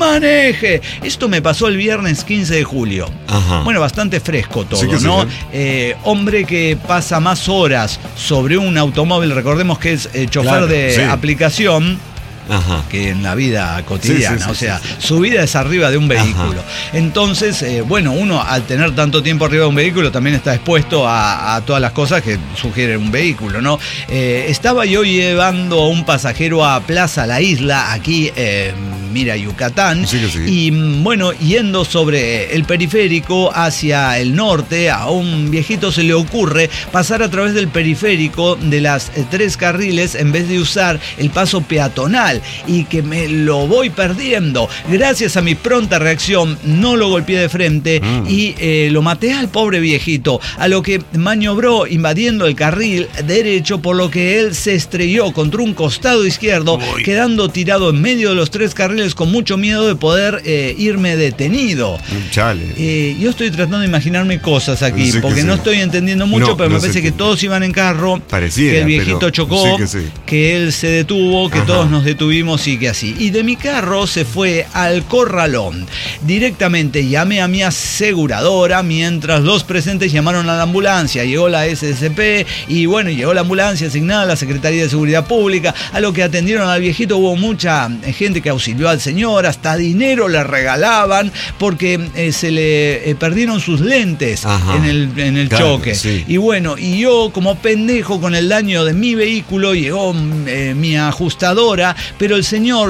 Esto me pasó el viernes 15 de julio. Ajá. Bueno, bastante fresco todo, Sí que sí, ¿no? Hombre que pasa más horas sobre un automóvil, recordemos que es chofer de aplicación, que en la vida cotidiana, su vida es arriba de un vehículo. Entonces, uno al tener tanto tiempo arriba de un vehículo también está expuesto a todas las cosas que sugiere un vehículo, ¿no? Estaba yo llevando a un pasajero a Plaza La Isla, aquí Mira, Yucatán, y yendo sobre el periférico hacia el norte, a un viejito se le ocurre pasar a través del periférico de las 3 carriles en vez de usar el paso peatonal, y que me lo voy perdiendo. Gracias a mi pronta reacción no lo golpeé de frente y lo maté al pobre viejito, a lo que maniobró invadiendo el carril derecho, por lo que él se estrelló contra un costado izquierdo, quedando tirado en medio de los 3 carriles con mucho miedo de poder irme detenido. Yo estoy tratando de imaginarme cosas aquí, porque no estoy entendiendo mucho, pero me parece que todos iban en carro, que el viejito chocó, que él se detuvo, que todos nos detuvimos y que así. Y de mi carro se fue al corralón. Directamente llamé a mi aseguradora mientras los presentes llamaron a la ambulancia. Llegó la SSP y llegó la ambulancia asignada a la Secretaría de Seguridad Pública, a lo que atendieron al viejito. Hubo mucha gente que auxilió al señor, hasta dinero le regalaban porque se le perdieron sus lentes en el choque. Y yo como pendejo con el daño de mi vehículo, llegó mi ajustadora, pero el señor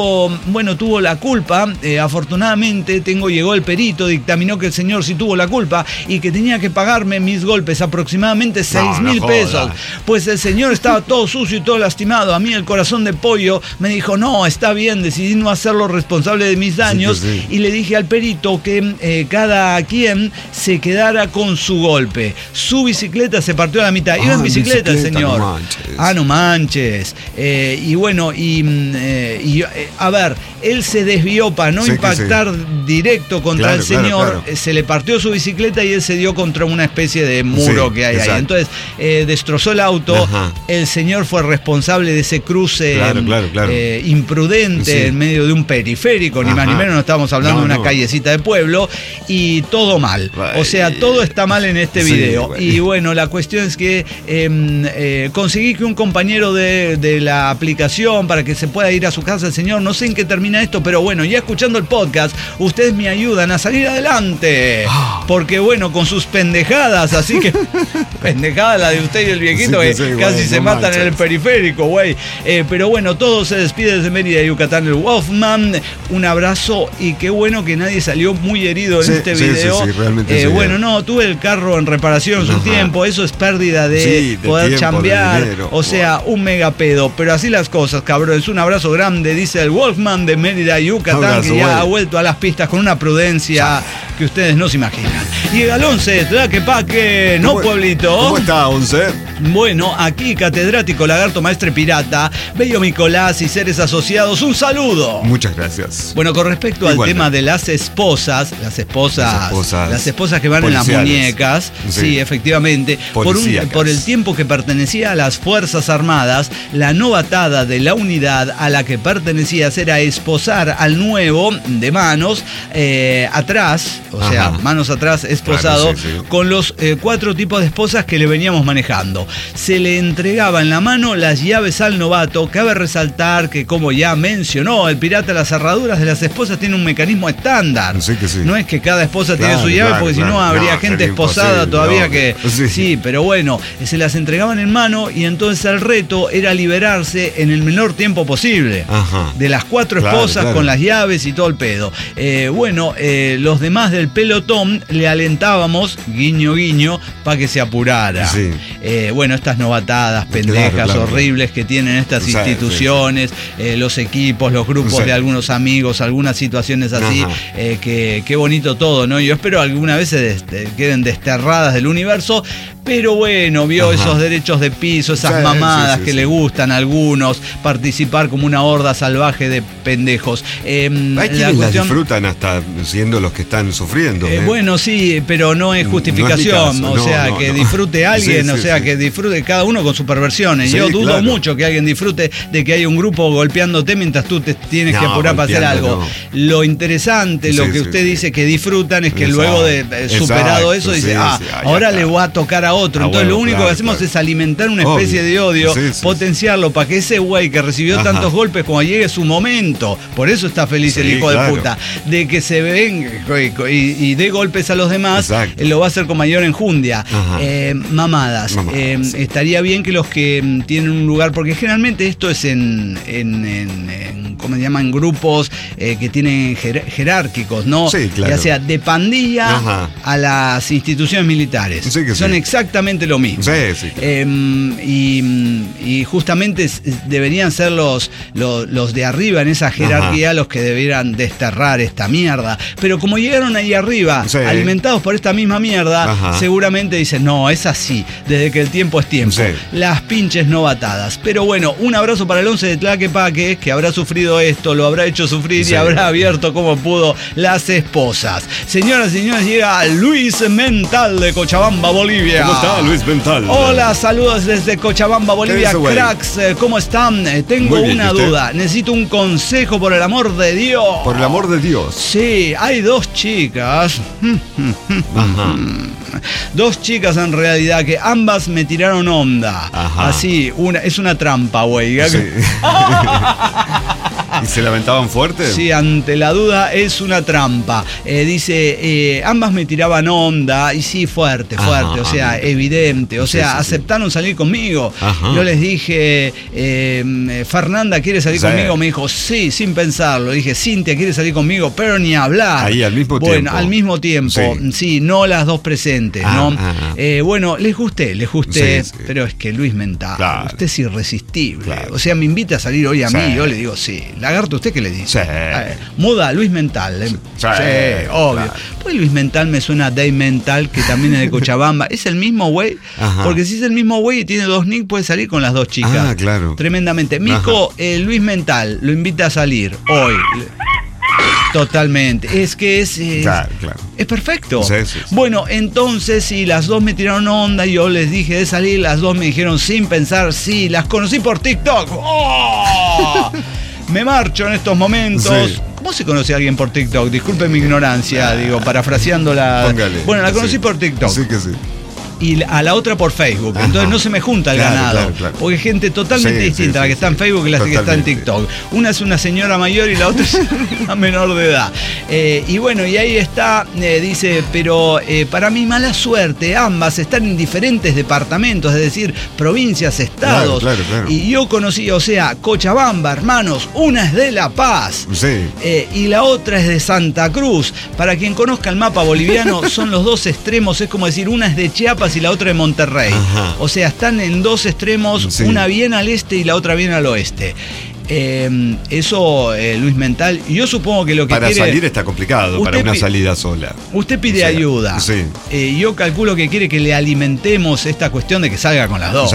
tuvo la culpa. Afortunadamente llegó el perito, dictaminó que el señor sí tuvo la culpa y que tenía que pagarme mis golpes, aproximadamente 6,000 pesos. Pues el señor estaba todo sucio y todo lastimado. A mí el corazón de pollo me dijo: no, está bien, decidí no hacerlo responsable de mis daños. Y le dije al perito que cada quien se quedara con su golpe. Su bicicleta se partió a la mitad. Iba en bicicleta el señor. No manches. A ver, él se desvió para no impactar directo contra el señor. Se le partió su bicicleta y él se dio contra una especie de muro que hay ahí. Entonces destrozó el auto. El señor fue responsable de ese cruce imprudente en medio de un periférico, ni más ni menos. No estamos hablando de una callecita de pueblo, y todo mal. O sea, todo está mal en este video. Y la cuestión es que conseguí que un compañero de la aplicación, para que se pueda ir a su casa el señor, no sé en qué termina esto, pero ya escuchando el podcast, ustedes me ayudan a salir adelante, porque con sus pendejadas, así que pendejada la de usted y el viejito, casi se matan en el periférico, pero todo se despide desde Mérida, Yucatán, el Wolfman. Un abrazo, y qué bueno que nadie salió muy herido en este video. Realmente tuve el carro en reparación hace un tiempo. Eso es pérdida de poder tiempo, chambear, de dinero. Un mega pedo, pero así las cosas, cabrones. Un abrazo grande, dice el Wolfman de Mérida, Yucatán, que ya ha vuelto a las pistas con una prudencia que ustedes no se imaginan. Llega el 11, Tlaquepaque, no pueblito. ¿Cómo está, 11? Aquí catedrático, lagarto, maestre pirata, Bello Nicolás y seres asociados, un saludo. Muchas gracias. Con respecto al tema de las esposas que van en las muñecas, sí, efectivamente, por el tiempo que pertenecía a las Fuerzas Armadas, la novatada de la unidad a la que pertenecías era esposar al nuevo de manos atrás, manos atrás, esposado, con los 4 tipos de esposas que le veníamos manejando. Se le entregaba en la mano las llaves al novato. Cabe resaltar que, como ya mencionó el pirata, las cerraduras de las esposas tienen un mecanismo estándar. No es que cada esposa tiene su llave, porque si no habría gente esposada todavía que... pero se las entregaban en mano, y entonces el reto era liberarse en el menor tiempo posible de las 4 esposas con las llaves y todo el pedo. Los demás desde el pelotón le alentábamos, guiño guiño, para que se apurara. Sí. Bueno, estas novatadas pendejas, horribles que tienen estas instituciones, los equipos, los grupos de algunos amigos, algunas situaciones así, qué bonito todo, ¿no? Yo espero alguna vez queden desterradas del universo, pero bueno, vio esos derechos de piso, esas mamadas que le gustan a algunos, participar como una horda salvaje de pendejos. Hay quienes las disfrutan hasta siendo los que están sufriendo. Bueno, sí, pero no es justificación, no es o sea, que disfrute alguien, o sea, que disfrute cada uno con sus perversiones. Yo dudo mucho que alguien disfrute de que haya un grupo golpeándote mientras tú te tienes que apurar para hacer algo. Lo interesante, lo que usted dice que disfrutan es que luego de superado eso, dice, ahora le voy a tocar a otro. Entonces lo único que hacemos es alimentar una especie de odio, potenciarlo para que ese güey que recibió tantos golpes, cuando llegue su momento, por eso está feliz el hijo de puta, de que se venga y dé golpes a los demás, lo va a hacer con mayor enjundia. Mamadas. Estaría bien que los que tienen un lugar, porque generalmente esto es en ¿cómo se llaman? Grupos que tienen jerárquicos, ¿no? Sí, claro. Ya sea de pandilla a las instituciones militares. Sí, son exactamente lo mismo. Sí, sí. Y justamente deberían ser los de arriba en esa jerarquía los que debieran desterrar esta mierda. Pero como llegaron ahí arriba, alimentados por esta misma mierda, seguramente dicen, no, es así, desde que el tiempo es tiempo. Las pinches novatadas. Pero bueno, un abrazo para el 11 de Tlaquepaque, que habrá sufrido esto, lo habrá hecho sufrir y habrá abierto como pudo las esposas. Señoras y señores, llega Luis Mental de Cochabamba, Bolivia. ¿Cómo está, Luis Mental? Hola, saludos desde Cochabamba, Bolivia. Cracks, ¿cómo están? Tengo una duda. Necesito un consejo, por el amor de Dios. Por el amor de Dios. Sí, hay dos chicas. Dos chicas en realidad que ambas me tiraron onda. Así, es una trampa, güey. Sí. ¿Y se lamentaban fuerte? Sí, ante la duda es una trampa. Dice, ambas me tiraban onda, y sí, fuerte, o sea, evidente. O sea, aceptaron salir conmigo. Yo les dije, Fernanda, ¿quiere salir conmigo? Me dijo, sí, sin pensarlo. Dije, Cintia, ¿quiere salir conmigo? Pero ni hablar. Ahí, al mismo tiempo. Bueno, al mismo tiempo. Sí, no las dos presentes, ¿no? Bueno, les gusté, pero es que Luis Mental, usted es irresistible. O sea, me invita a salir hoy a mí, yo le digo, sí. Lagarto, ¿usted qué le dice? Muda, Luis Mental. Sí, obvio. Claro. Pues Luis Mental me suena a Dave Mental, que también es de Cochabamba. ¿Es el mismo güey? Porque si es el mismo güey y tiene dos nick, puede salir con las dos chicas. Claro. Tremendamente. Mico, Luis Mental lo invita a salir hoy. Totalmente. Es que es perfecto. Sí. Bueno, entonces, si las dos me tiraron onda y yo les dije de salir, las dos me dijeron sin pensar, sí, las conocí por TikTok. ¡Oh! Me marcho en estos momentos. ¿Cómo se conoce a alguien por TikTok? Disculpe mi ignorancia, parafraseando la... Póngale. Bueno, la conocí por TikTok. Sí que sí. Y a la otra por Facebook. Entonces no se me junta el ganado. Claro. Porque es gente totalmente distinta, la que está en Facebook y la que está en TikTok. Una es una señora mayor y la otra es una menor de edad. Y bueno, y ahí está, dice, pero para mi mala suerte, ambas están en diferentes departamentos, es decir, provincias, estados. Claro. Y yo conocí, o sea, Cochabamba, hermanos, una es de La Paz. Y la otra es de Santa Cruz. Para quien conozca el mapa boliviano, son los dos extremos, es como decir, una es de Chiapas y la otra de Monterrey. O sea, están en dos extremos, una bien al este y la otra bien al oeste. Eso, Luis Mental, yo supongo que lo que para quiere... salir está complicado, para una salida sola. Usted pide ayuda. Yo calculo que quiere que le alimentemos esta cuestión de que salga con las dos.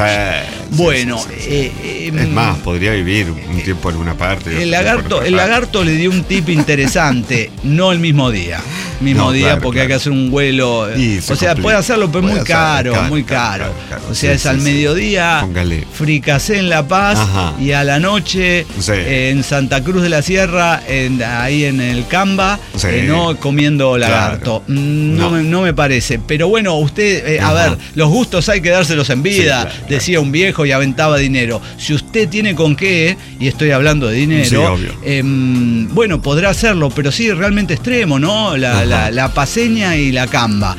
Es más, podría vivir un tiempo en una parte. El lagarto le dio un tip interesante, no el mismo día. Porque hay que hacer un vuelo. O sea, puede hacerlo, pero muy caro. O sea, es al mediodía, fricasé en La Paz y a la noche en Santa Cruz de la Sierra, ahí en el Camba, no comiendo lagarto. No me parece. Pero bueno, usted, a ver, los gustos hay que dárselos en vida, decía un viejo y aventaba dinero. Si usted tiene con qué, y estoy hablando de dinero, bueno, podrá hacerlo, pero sí realmente extremo, ¿no? La la paceña y la camba.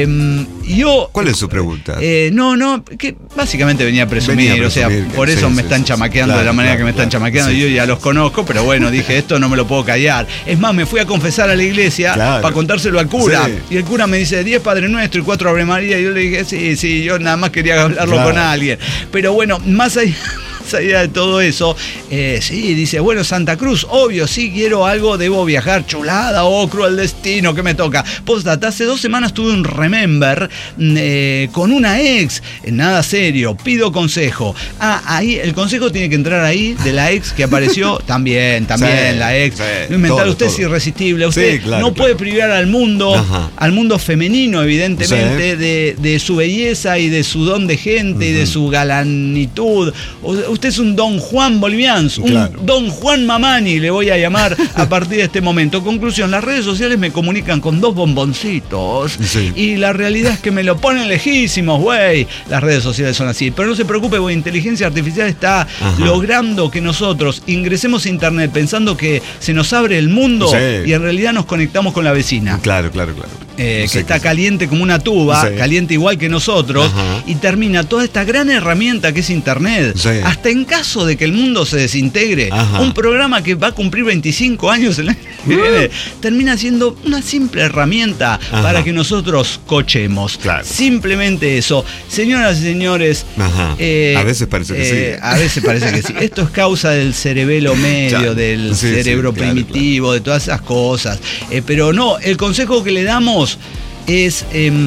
¿Cuál es su pregunta? Que básicamente venía a presumir, o sea, por eso me están chamaqueando de la manera que me están chamaqueando, yo ya los conozco, pero bueno, dije, esto no me lo puedo callar. Es más, me fui a confesar a la iglesia para contárselo al cura, y el cura me dice 10 Padre Nuestro y 4 Ave María, y yo le dije, sí, yo nada más quería hablarlo con alguien. Pero bueno, más allá de todo eso, sí, dice, bueno, Santa Cruz, obvio, sí quiero algo, debo viajar, chulada, cruel destino, que me toca. Postdata, hace 2 semanas tuve un remember con una ex, nada serio, pido consejo. Ahí, el consejo tiene que entrar ahí, de la ex que apareció, también, la ex. No inventar, usted es irresistible, usted puede privar al mundo femenino, evidentemente, de su belleza y de su don de gente y de su galanitud. Usted es un Don Juan boliviano, un Don Juan Mamani, le voy a llamar a partir de este momento. Conclusión, las redes sociales me comunican con 2 bomboncitos y la realidad es que me lo ponen lejísimos, güey. Las redes sociales son así. Pero no se preocupe, güey, inteligencia artificial está logrando que nosotros ingresemos a internet pensando que se nos abre el mundo y en realidad nos conectamos con la vecina. Claro. Que está caliente como una tuba, caliente igual que nosotros, y termina toda esta gran herramienta que es internet. Hasta en caso de que el mundo se desintegre, un programa que va a cumplir 25 años el año que viene, termina siendo una simple herramienta para que nosotros cochemos. Simplemente eso. Señoras y señores, a veces parece que sí. A veces parece que sí. Esto es causa del cerebelo medio, del cerebro primitivo, de todas esas cosas. Pero no, el consejo que le damos es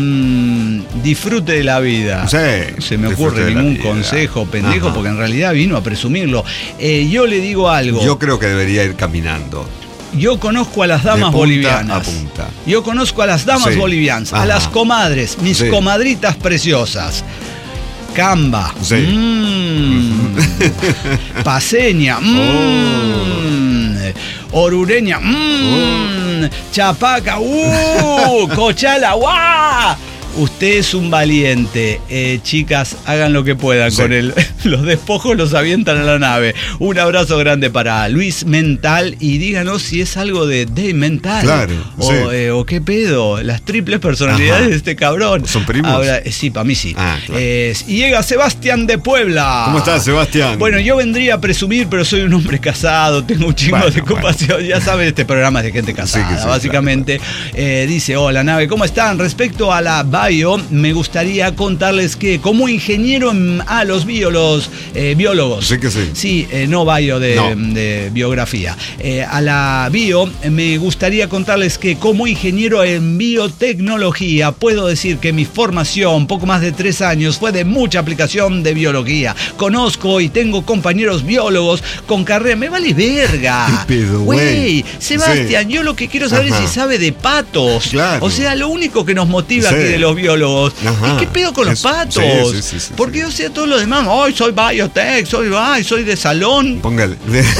disfrute de la vida. No se me ocurre ningún consejo pendejo, porque en realidad vino a presumirlo. Yo le digo algo. Yo creo que debería ir caminando. Yo conozco a las damas bolivianas. Yo conozco a las damas bolivianas, a las comadres, mis comadritas preciosas. Camba. Paceña. Orureña. Chapaca. Cochala. ¡Guau! Usted es un valiente. Chicas, hagan lo que puedan con él. Los despojos los avientan a la nave. Un abrazo grande para Luis Mental. Y díganos si es algo de Mental. O qué pedo. Las triples personalidades de este cabrón. ¿Son primos? Ahora, sí, para mí sí. Y llega Sebastián de Puebla. ¿Cómo estás, Sebastián? Bueno, yo vendría a presumir, pero soy un hombre casado. Tengo un chingo de ocupación. Ya saben, este programa es de gente casada, básicamente. Dice, hola, nave, ¿cómo están? Respecto a la me gustaría contarles que como ingeniero los biólogos. Sí que sí. Sí, no de biografía. A la bio me gustaría contarles que como ingeniero en biotecnología puedo decir que mi formación, poco más de 3 años, fue de mucha aplicación de biología. Conozco y tengo compañeros biólogos con carrera. Me vale verga. ¿Qué pedo, güey? Sebastián, yo lo que quiero saber es si sabe de patos. O sea, lo único que nos motiva aquí de los biólogos es qué pedo con los patos. Porque yo sé todo lo demás. Soy biotech, soy de salón. Póngale.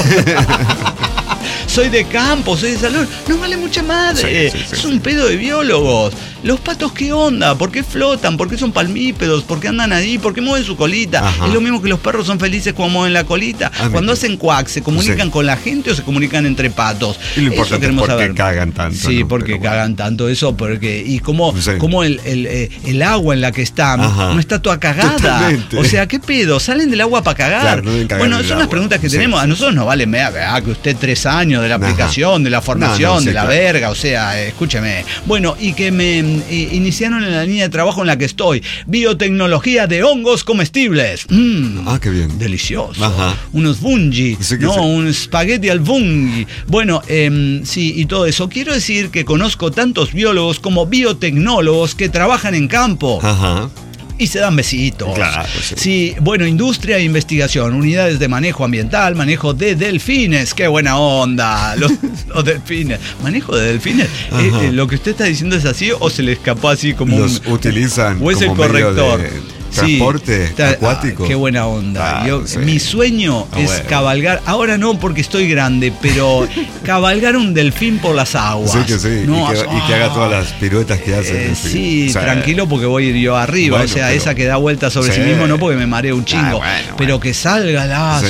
Soy de campo, soy de salón. No vale mucha madre. Es un pedo de biólogos. Los patos, ¿qué onda? ¿Por qué flotan? ¿Por qué son palmípedos? ¿Por qué andan ahí? ¿Por qué mueven su colita? Es lo mismo que los perros son felices cuando mueven la colita. Cuando hacen cuac, ¿se comunican con la gente o se comunican entre patos? Y lo importante es por qué cagan tanto. Sí, porque cagan tanto eso. Y como el agua en la que están no está toda cagada. Totalmente. O sea, ¿qué pedo? ¿Salen del agua para cagar? Bueno, son las preguntas que tenemos. A nosotros nos vale que usted 3 años de la aplicación, de la formación, de la verga. O sea, escúcheme. Bueno, y que me iniciaron en la línea de trabajo en la que estoy. Biotecnología de hongos comestibles. Qué bien. Delicioso. Unos fungi. Un espagueti al fungi. Bueno, sí, y todo eso. Quiero decir que conozco tantos biólogos como biotecnólogos que trabajan en campo. Y se dan besitos. Claro, sí, bueno, industria e investigación, unidades de manejo ambiental, manejo de delfines. ¡Qué buena onda! Los delfines. ¿Manejo de delfines? ¿Lo que usted está diciendo es así o se le escapó así como los utilizan o es como el corrector? transporte acuático. Qué buena onda. Sí. Mi sueño es cabalgar, ahora no porque estoy grande, pero cabalgar un delfín por las aguas. Sí, que sí. No, y que haga todas las piruetas que hace. Sí, tranquilo porque voy a ir yo arriba. Bueno, o sea, esa que da vuelta sobre sí mismo, no porque me mareo un chingo. Pero que salga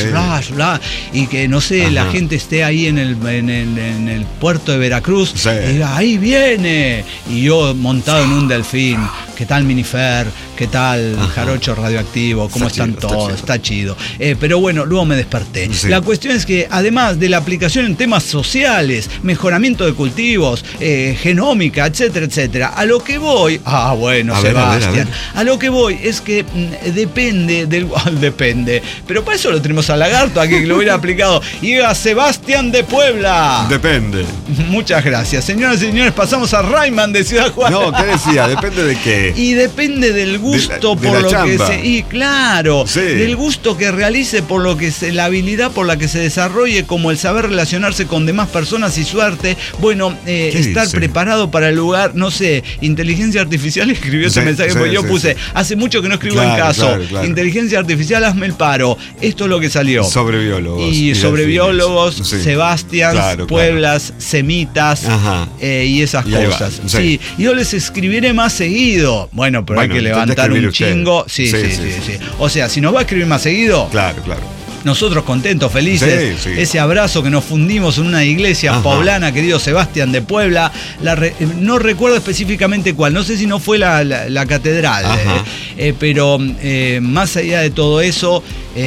y que, no sé, la gente esté ahí en el puerto de Veracruz y diga, ahí viene. Y yo montado en un delfín. ¿Qué tal Minifer? ¿Qué tal Jarocho Radioactivo? ¿Cómo están todos? Está chido. Pero bueno, luego me desperté. Sí. La cuestión es que además de la aplicación en temas sociales, mejoramiento de cultivos, genómica, etcétera, etcétera, a lo que voy... Sebastián. A lo que voy es que depende del... depende. Pero para eso lo tenemos a Lagarto aquí, que lo hubiera aplicado. Y a Sebastián de Puebla. Depende. Muchas gracias. Señoras y señores, pasamos a Rayman de Ciudad Juárez. No, ¿qué decía? Depende de qué. Y depende del gusto de por lo chamba. que se... Y claro, del gusto que realice, por lo que la habilidad por la que se desarrolle, como el saber relacionarse con demás personas y suerte. Bueno, estar preparado para el lugar, no sé, inteligencia artificial escribió ese mensaje, porque yo puse, hace mucho que no escribo en caso. Claro. Inteligencia artificial, hazme el paro. Esto es lo que salió. Sobre biólogos. Y sobre biólogos, Sebastián, Pueblas, Semitas y esas cosas. Sí, yo les escribiré más seguido. Bueno, pero hay que levantar un chingo. Sí. O sea, si nos va a escribir más seguido. Claro. Nosotros contentos, felices. Sí. Ese abrazo que nos fundimos en una iglesia poblana, querido Sebastián de Puebla. No recuerdo específicamente cuál. No sé si no fue la catedral. Pero más allá de todo eso,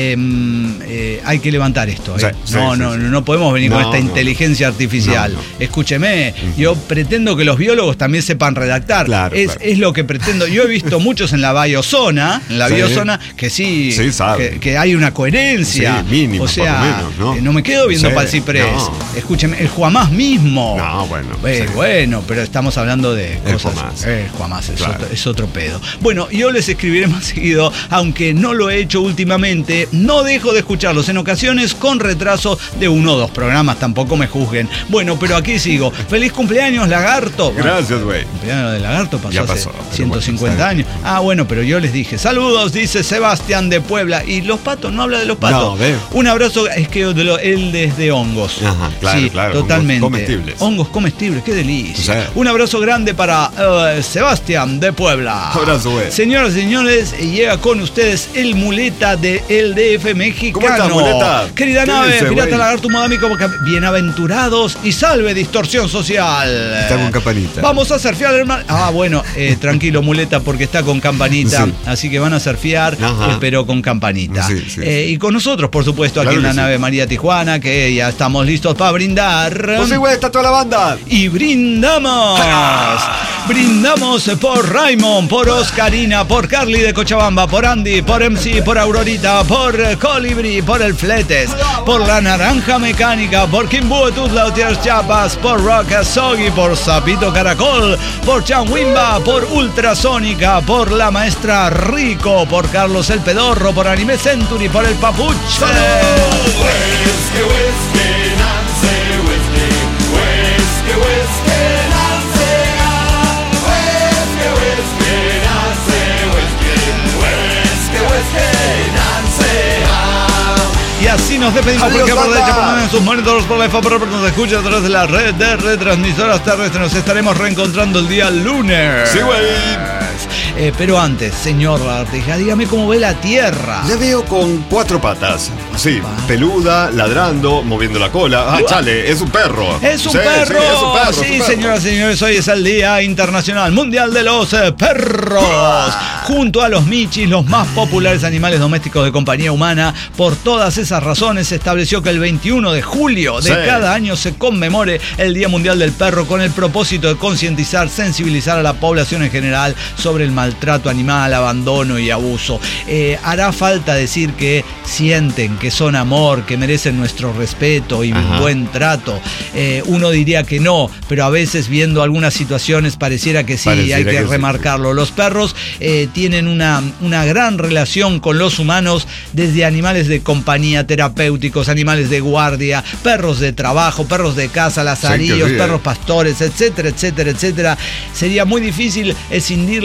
hay que levantar esto. No podemos venir con esta inteligencia artificial. Escúcheme, yo pretendo que los biólogos también sepan redactar. Es lo que pretendo. Yo he visto muchos en la biozona, que que hay una coherencia. Mínimo, o sea, menos, no me quedo viendo para el ciprés. Escúcheme, el Juamás mismo. Bueno, pero estamos hablando de cosas. El Juamás es otro pedo. Bueno, yo les escribiré más seguido, aunque no lo he hecho últimamente. No dejo de escucharlos en ocasiones con retraso de 1 o 2 programas, tampoco me juzguen. Bueno, pero aquí sigo. Feliz cumpleaños, Lagarto. Gracias, güey. El cumpleaños de Lagarto pasó hace 150 años. Bueno, pero yo les dije, saludos, dice Sebastián de Puebla. Y los patos, no habla de los patos. Un abrazo, es que él desde hongos. Claro. Totalmente. Hongos comestibles, qué delicia. Un abrazo grande para Sebastián de Puebla. Abrazo, güey. Señoras y señores, llega con ustedes el muleta de el DF mexicano. ¿Cómo estás, muleta? Querida nave, pirata lagarto, modámico, bienaventurados y salve distorsión social. Está con campanita. Vamos a surfear, hermano. Bueno, tranquilo, muleta, porque está con campanita. Así que van a surfear, pero con campanita. Y con nosotros, por supuesto, aquí en la nave María Tijuana, que ya estamos listos para brindar. Pues sí, güey, está toda la banda. Y brindamos. Brindamos por Raymond, por Oscarina, por Carly de Cochabamba, por Andy, por MC, por Aurorita, por Colibri, por el Fletes, por la Naranja Mecánica, por Kimbu Tuzla Utiers Chiapas, por Rock Soggy, por Sapito Caracol, por Chanwimba, por Ultrasónica, por la Maestra Rico, por Carlos el Pedorro, por Anime Century, por el Papuche. Y así nos despedimos. Porque por la derecha, por en sus monitores, por la FAPR, nos escucha a través de la red de retransmisoras terrestres. Nos estaremos reencontrando el día lunes. Sí, güey. Pero antes, señor Arteja, dígame cómo ve la Tierra. La veo con 4 patas. Sí, peluda, ladrando, moviendo la cola. Chale, es un perro. Es un perro. Sí, señoras y señores, hoy es el Día Internacional Mundial de los Perros. Junto a los michis, los más populares animales domésticos de compañía humana. Por todas esas razones se estableció que el 21 de julio de cada año se conmemore el Día Mundial del Perro, con el propósito de concientizar, sensibilizar a la población en general sobre el maltrato animal, abandono y abuso. Hará falta decir que sienten que son amor, que merecen nuestro respeto y buen trato. Uno diría que no, pero a veces viendo algunas situaciones pareciera que sí, hay que remarcarlo. Los perros tienen una gran relación con los humanos, desde animales de compañía, terapéuticos, animales de guardia, perros de trabajo, perros de casa, lazarillos, perros pastores, etcétera, etcétera, etcétera. Sería muy difícil escindir la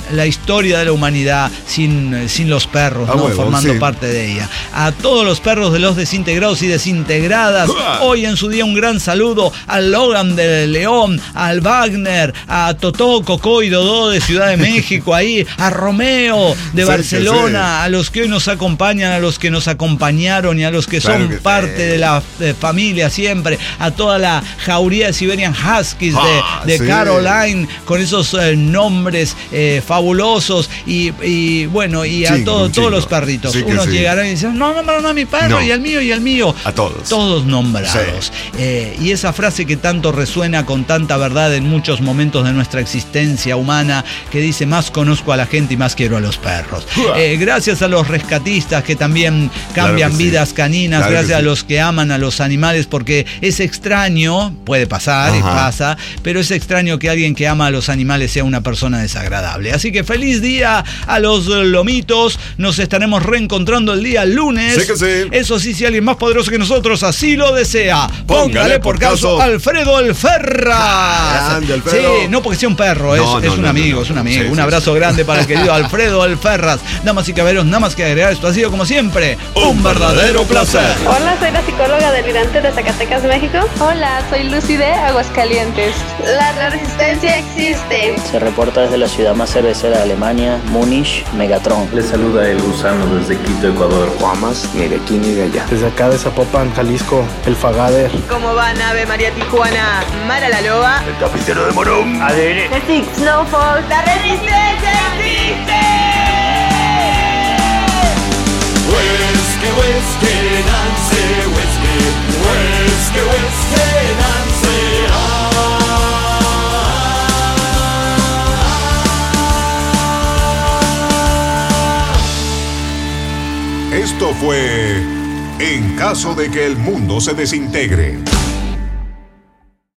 la historia de la humanidad sin los perros, ¿no? Formando parte de ella. A todos los perros de los desintegrados y desintegradas, hoy en su día un gran saludo al Logan de León, al Wagner, a Totó, Cocó y Dodó de Ciudad de México, ahí, a Romeo de Barcelona, a los que hoy nos acompañan, a los que nos acompañaron y a los que son parte de la familia siempre, a toda la jauría de Siberian Huskies de Caroline, con esos nombres fabulosos y bueno, y a todos los perritos. Unos llegarán y dicen, no, mi perro, y el mío. A todos. Todos nombrados. Y esa frase que tanto resuena con tanta verdad en muchos momentos de nuestra existencia humana, que dice, más conozco a la gente y más quiero a los perros. Gracias a los rescatistas que también cambian vidas caninas, gracias a los que aman a los animales, porque es extraño, puede pasar y pasa, pero es extraño que alguien que ama a los animales sea una persona desagradable. Así que feliz día a los lomitos, nos estaremos reencontrando el día lunes. Sí que sí. Eso sí, si alguien más poderoso que nosotros así lo desea, póngale por caso Alfredo el Ferraz. Grande, Alfredo. Sí, no porque sea un perro, es un amigo. Sí, un abrazo grande para el querido Alfredo el Ferraz. Damas y caballeros, nada más que agregar, esto ha sido como siempre un verdadero placer. Hola, soy la psicóloga delirante de Zacatecas, México. Hola, soy Lucy de Aguascalientes. La resistencia existe. Se reporta desde la ciudad más cervecera de Alemania, Múnich, Megatron. Les saluda el gusano desde Quito, Ecuador. Juamas, ni de aquí ni de allá. Desde acá de Zapopan, Jalisco, el Fagader. ¿Cómo va Nave María Tijuana? Mara la Loba. El Capitero de Morón. The Six Snowfall. ¡La resistencia existe! Whiskey, Nancy, whiskey, Nancy, Esto fue En caso de que el mundo se desintegre.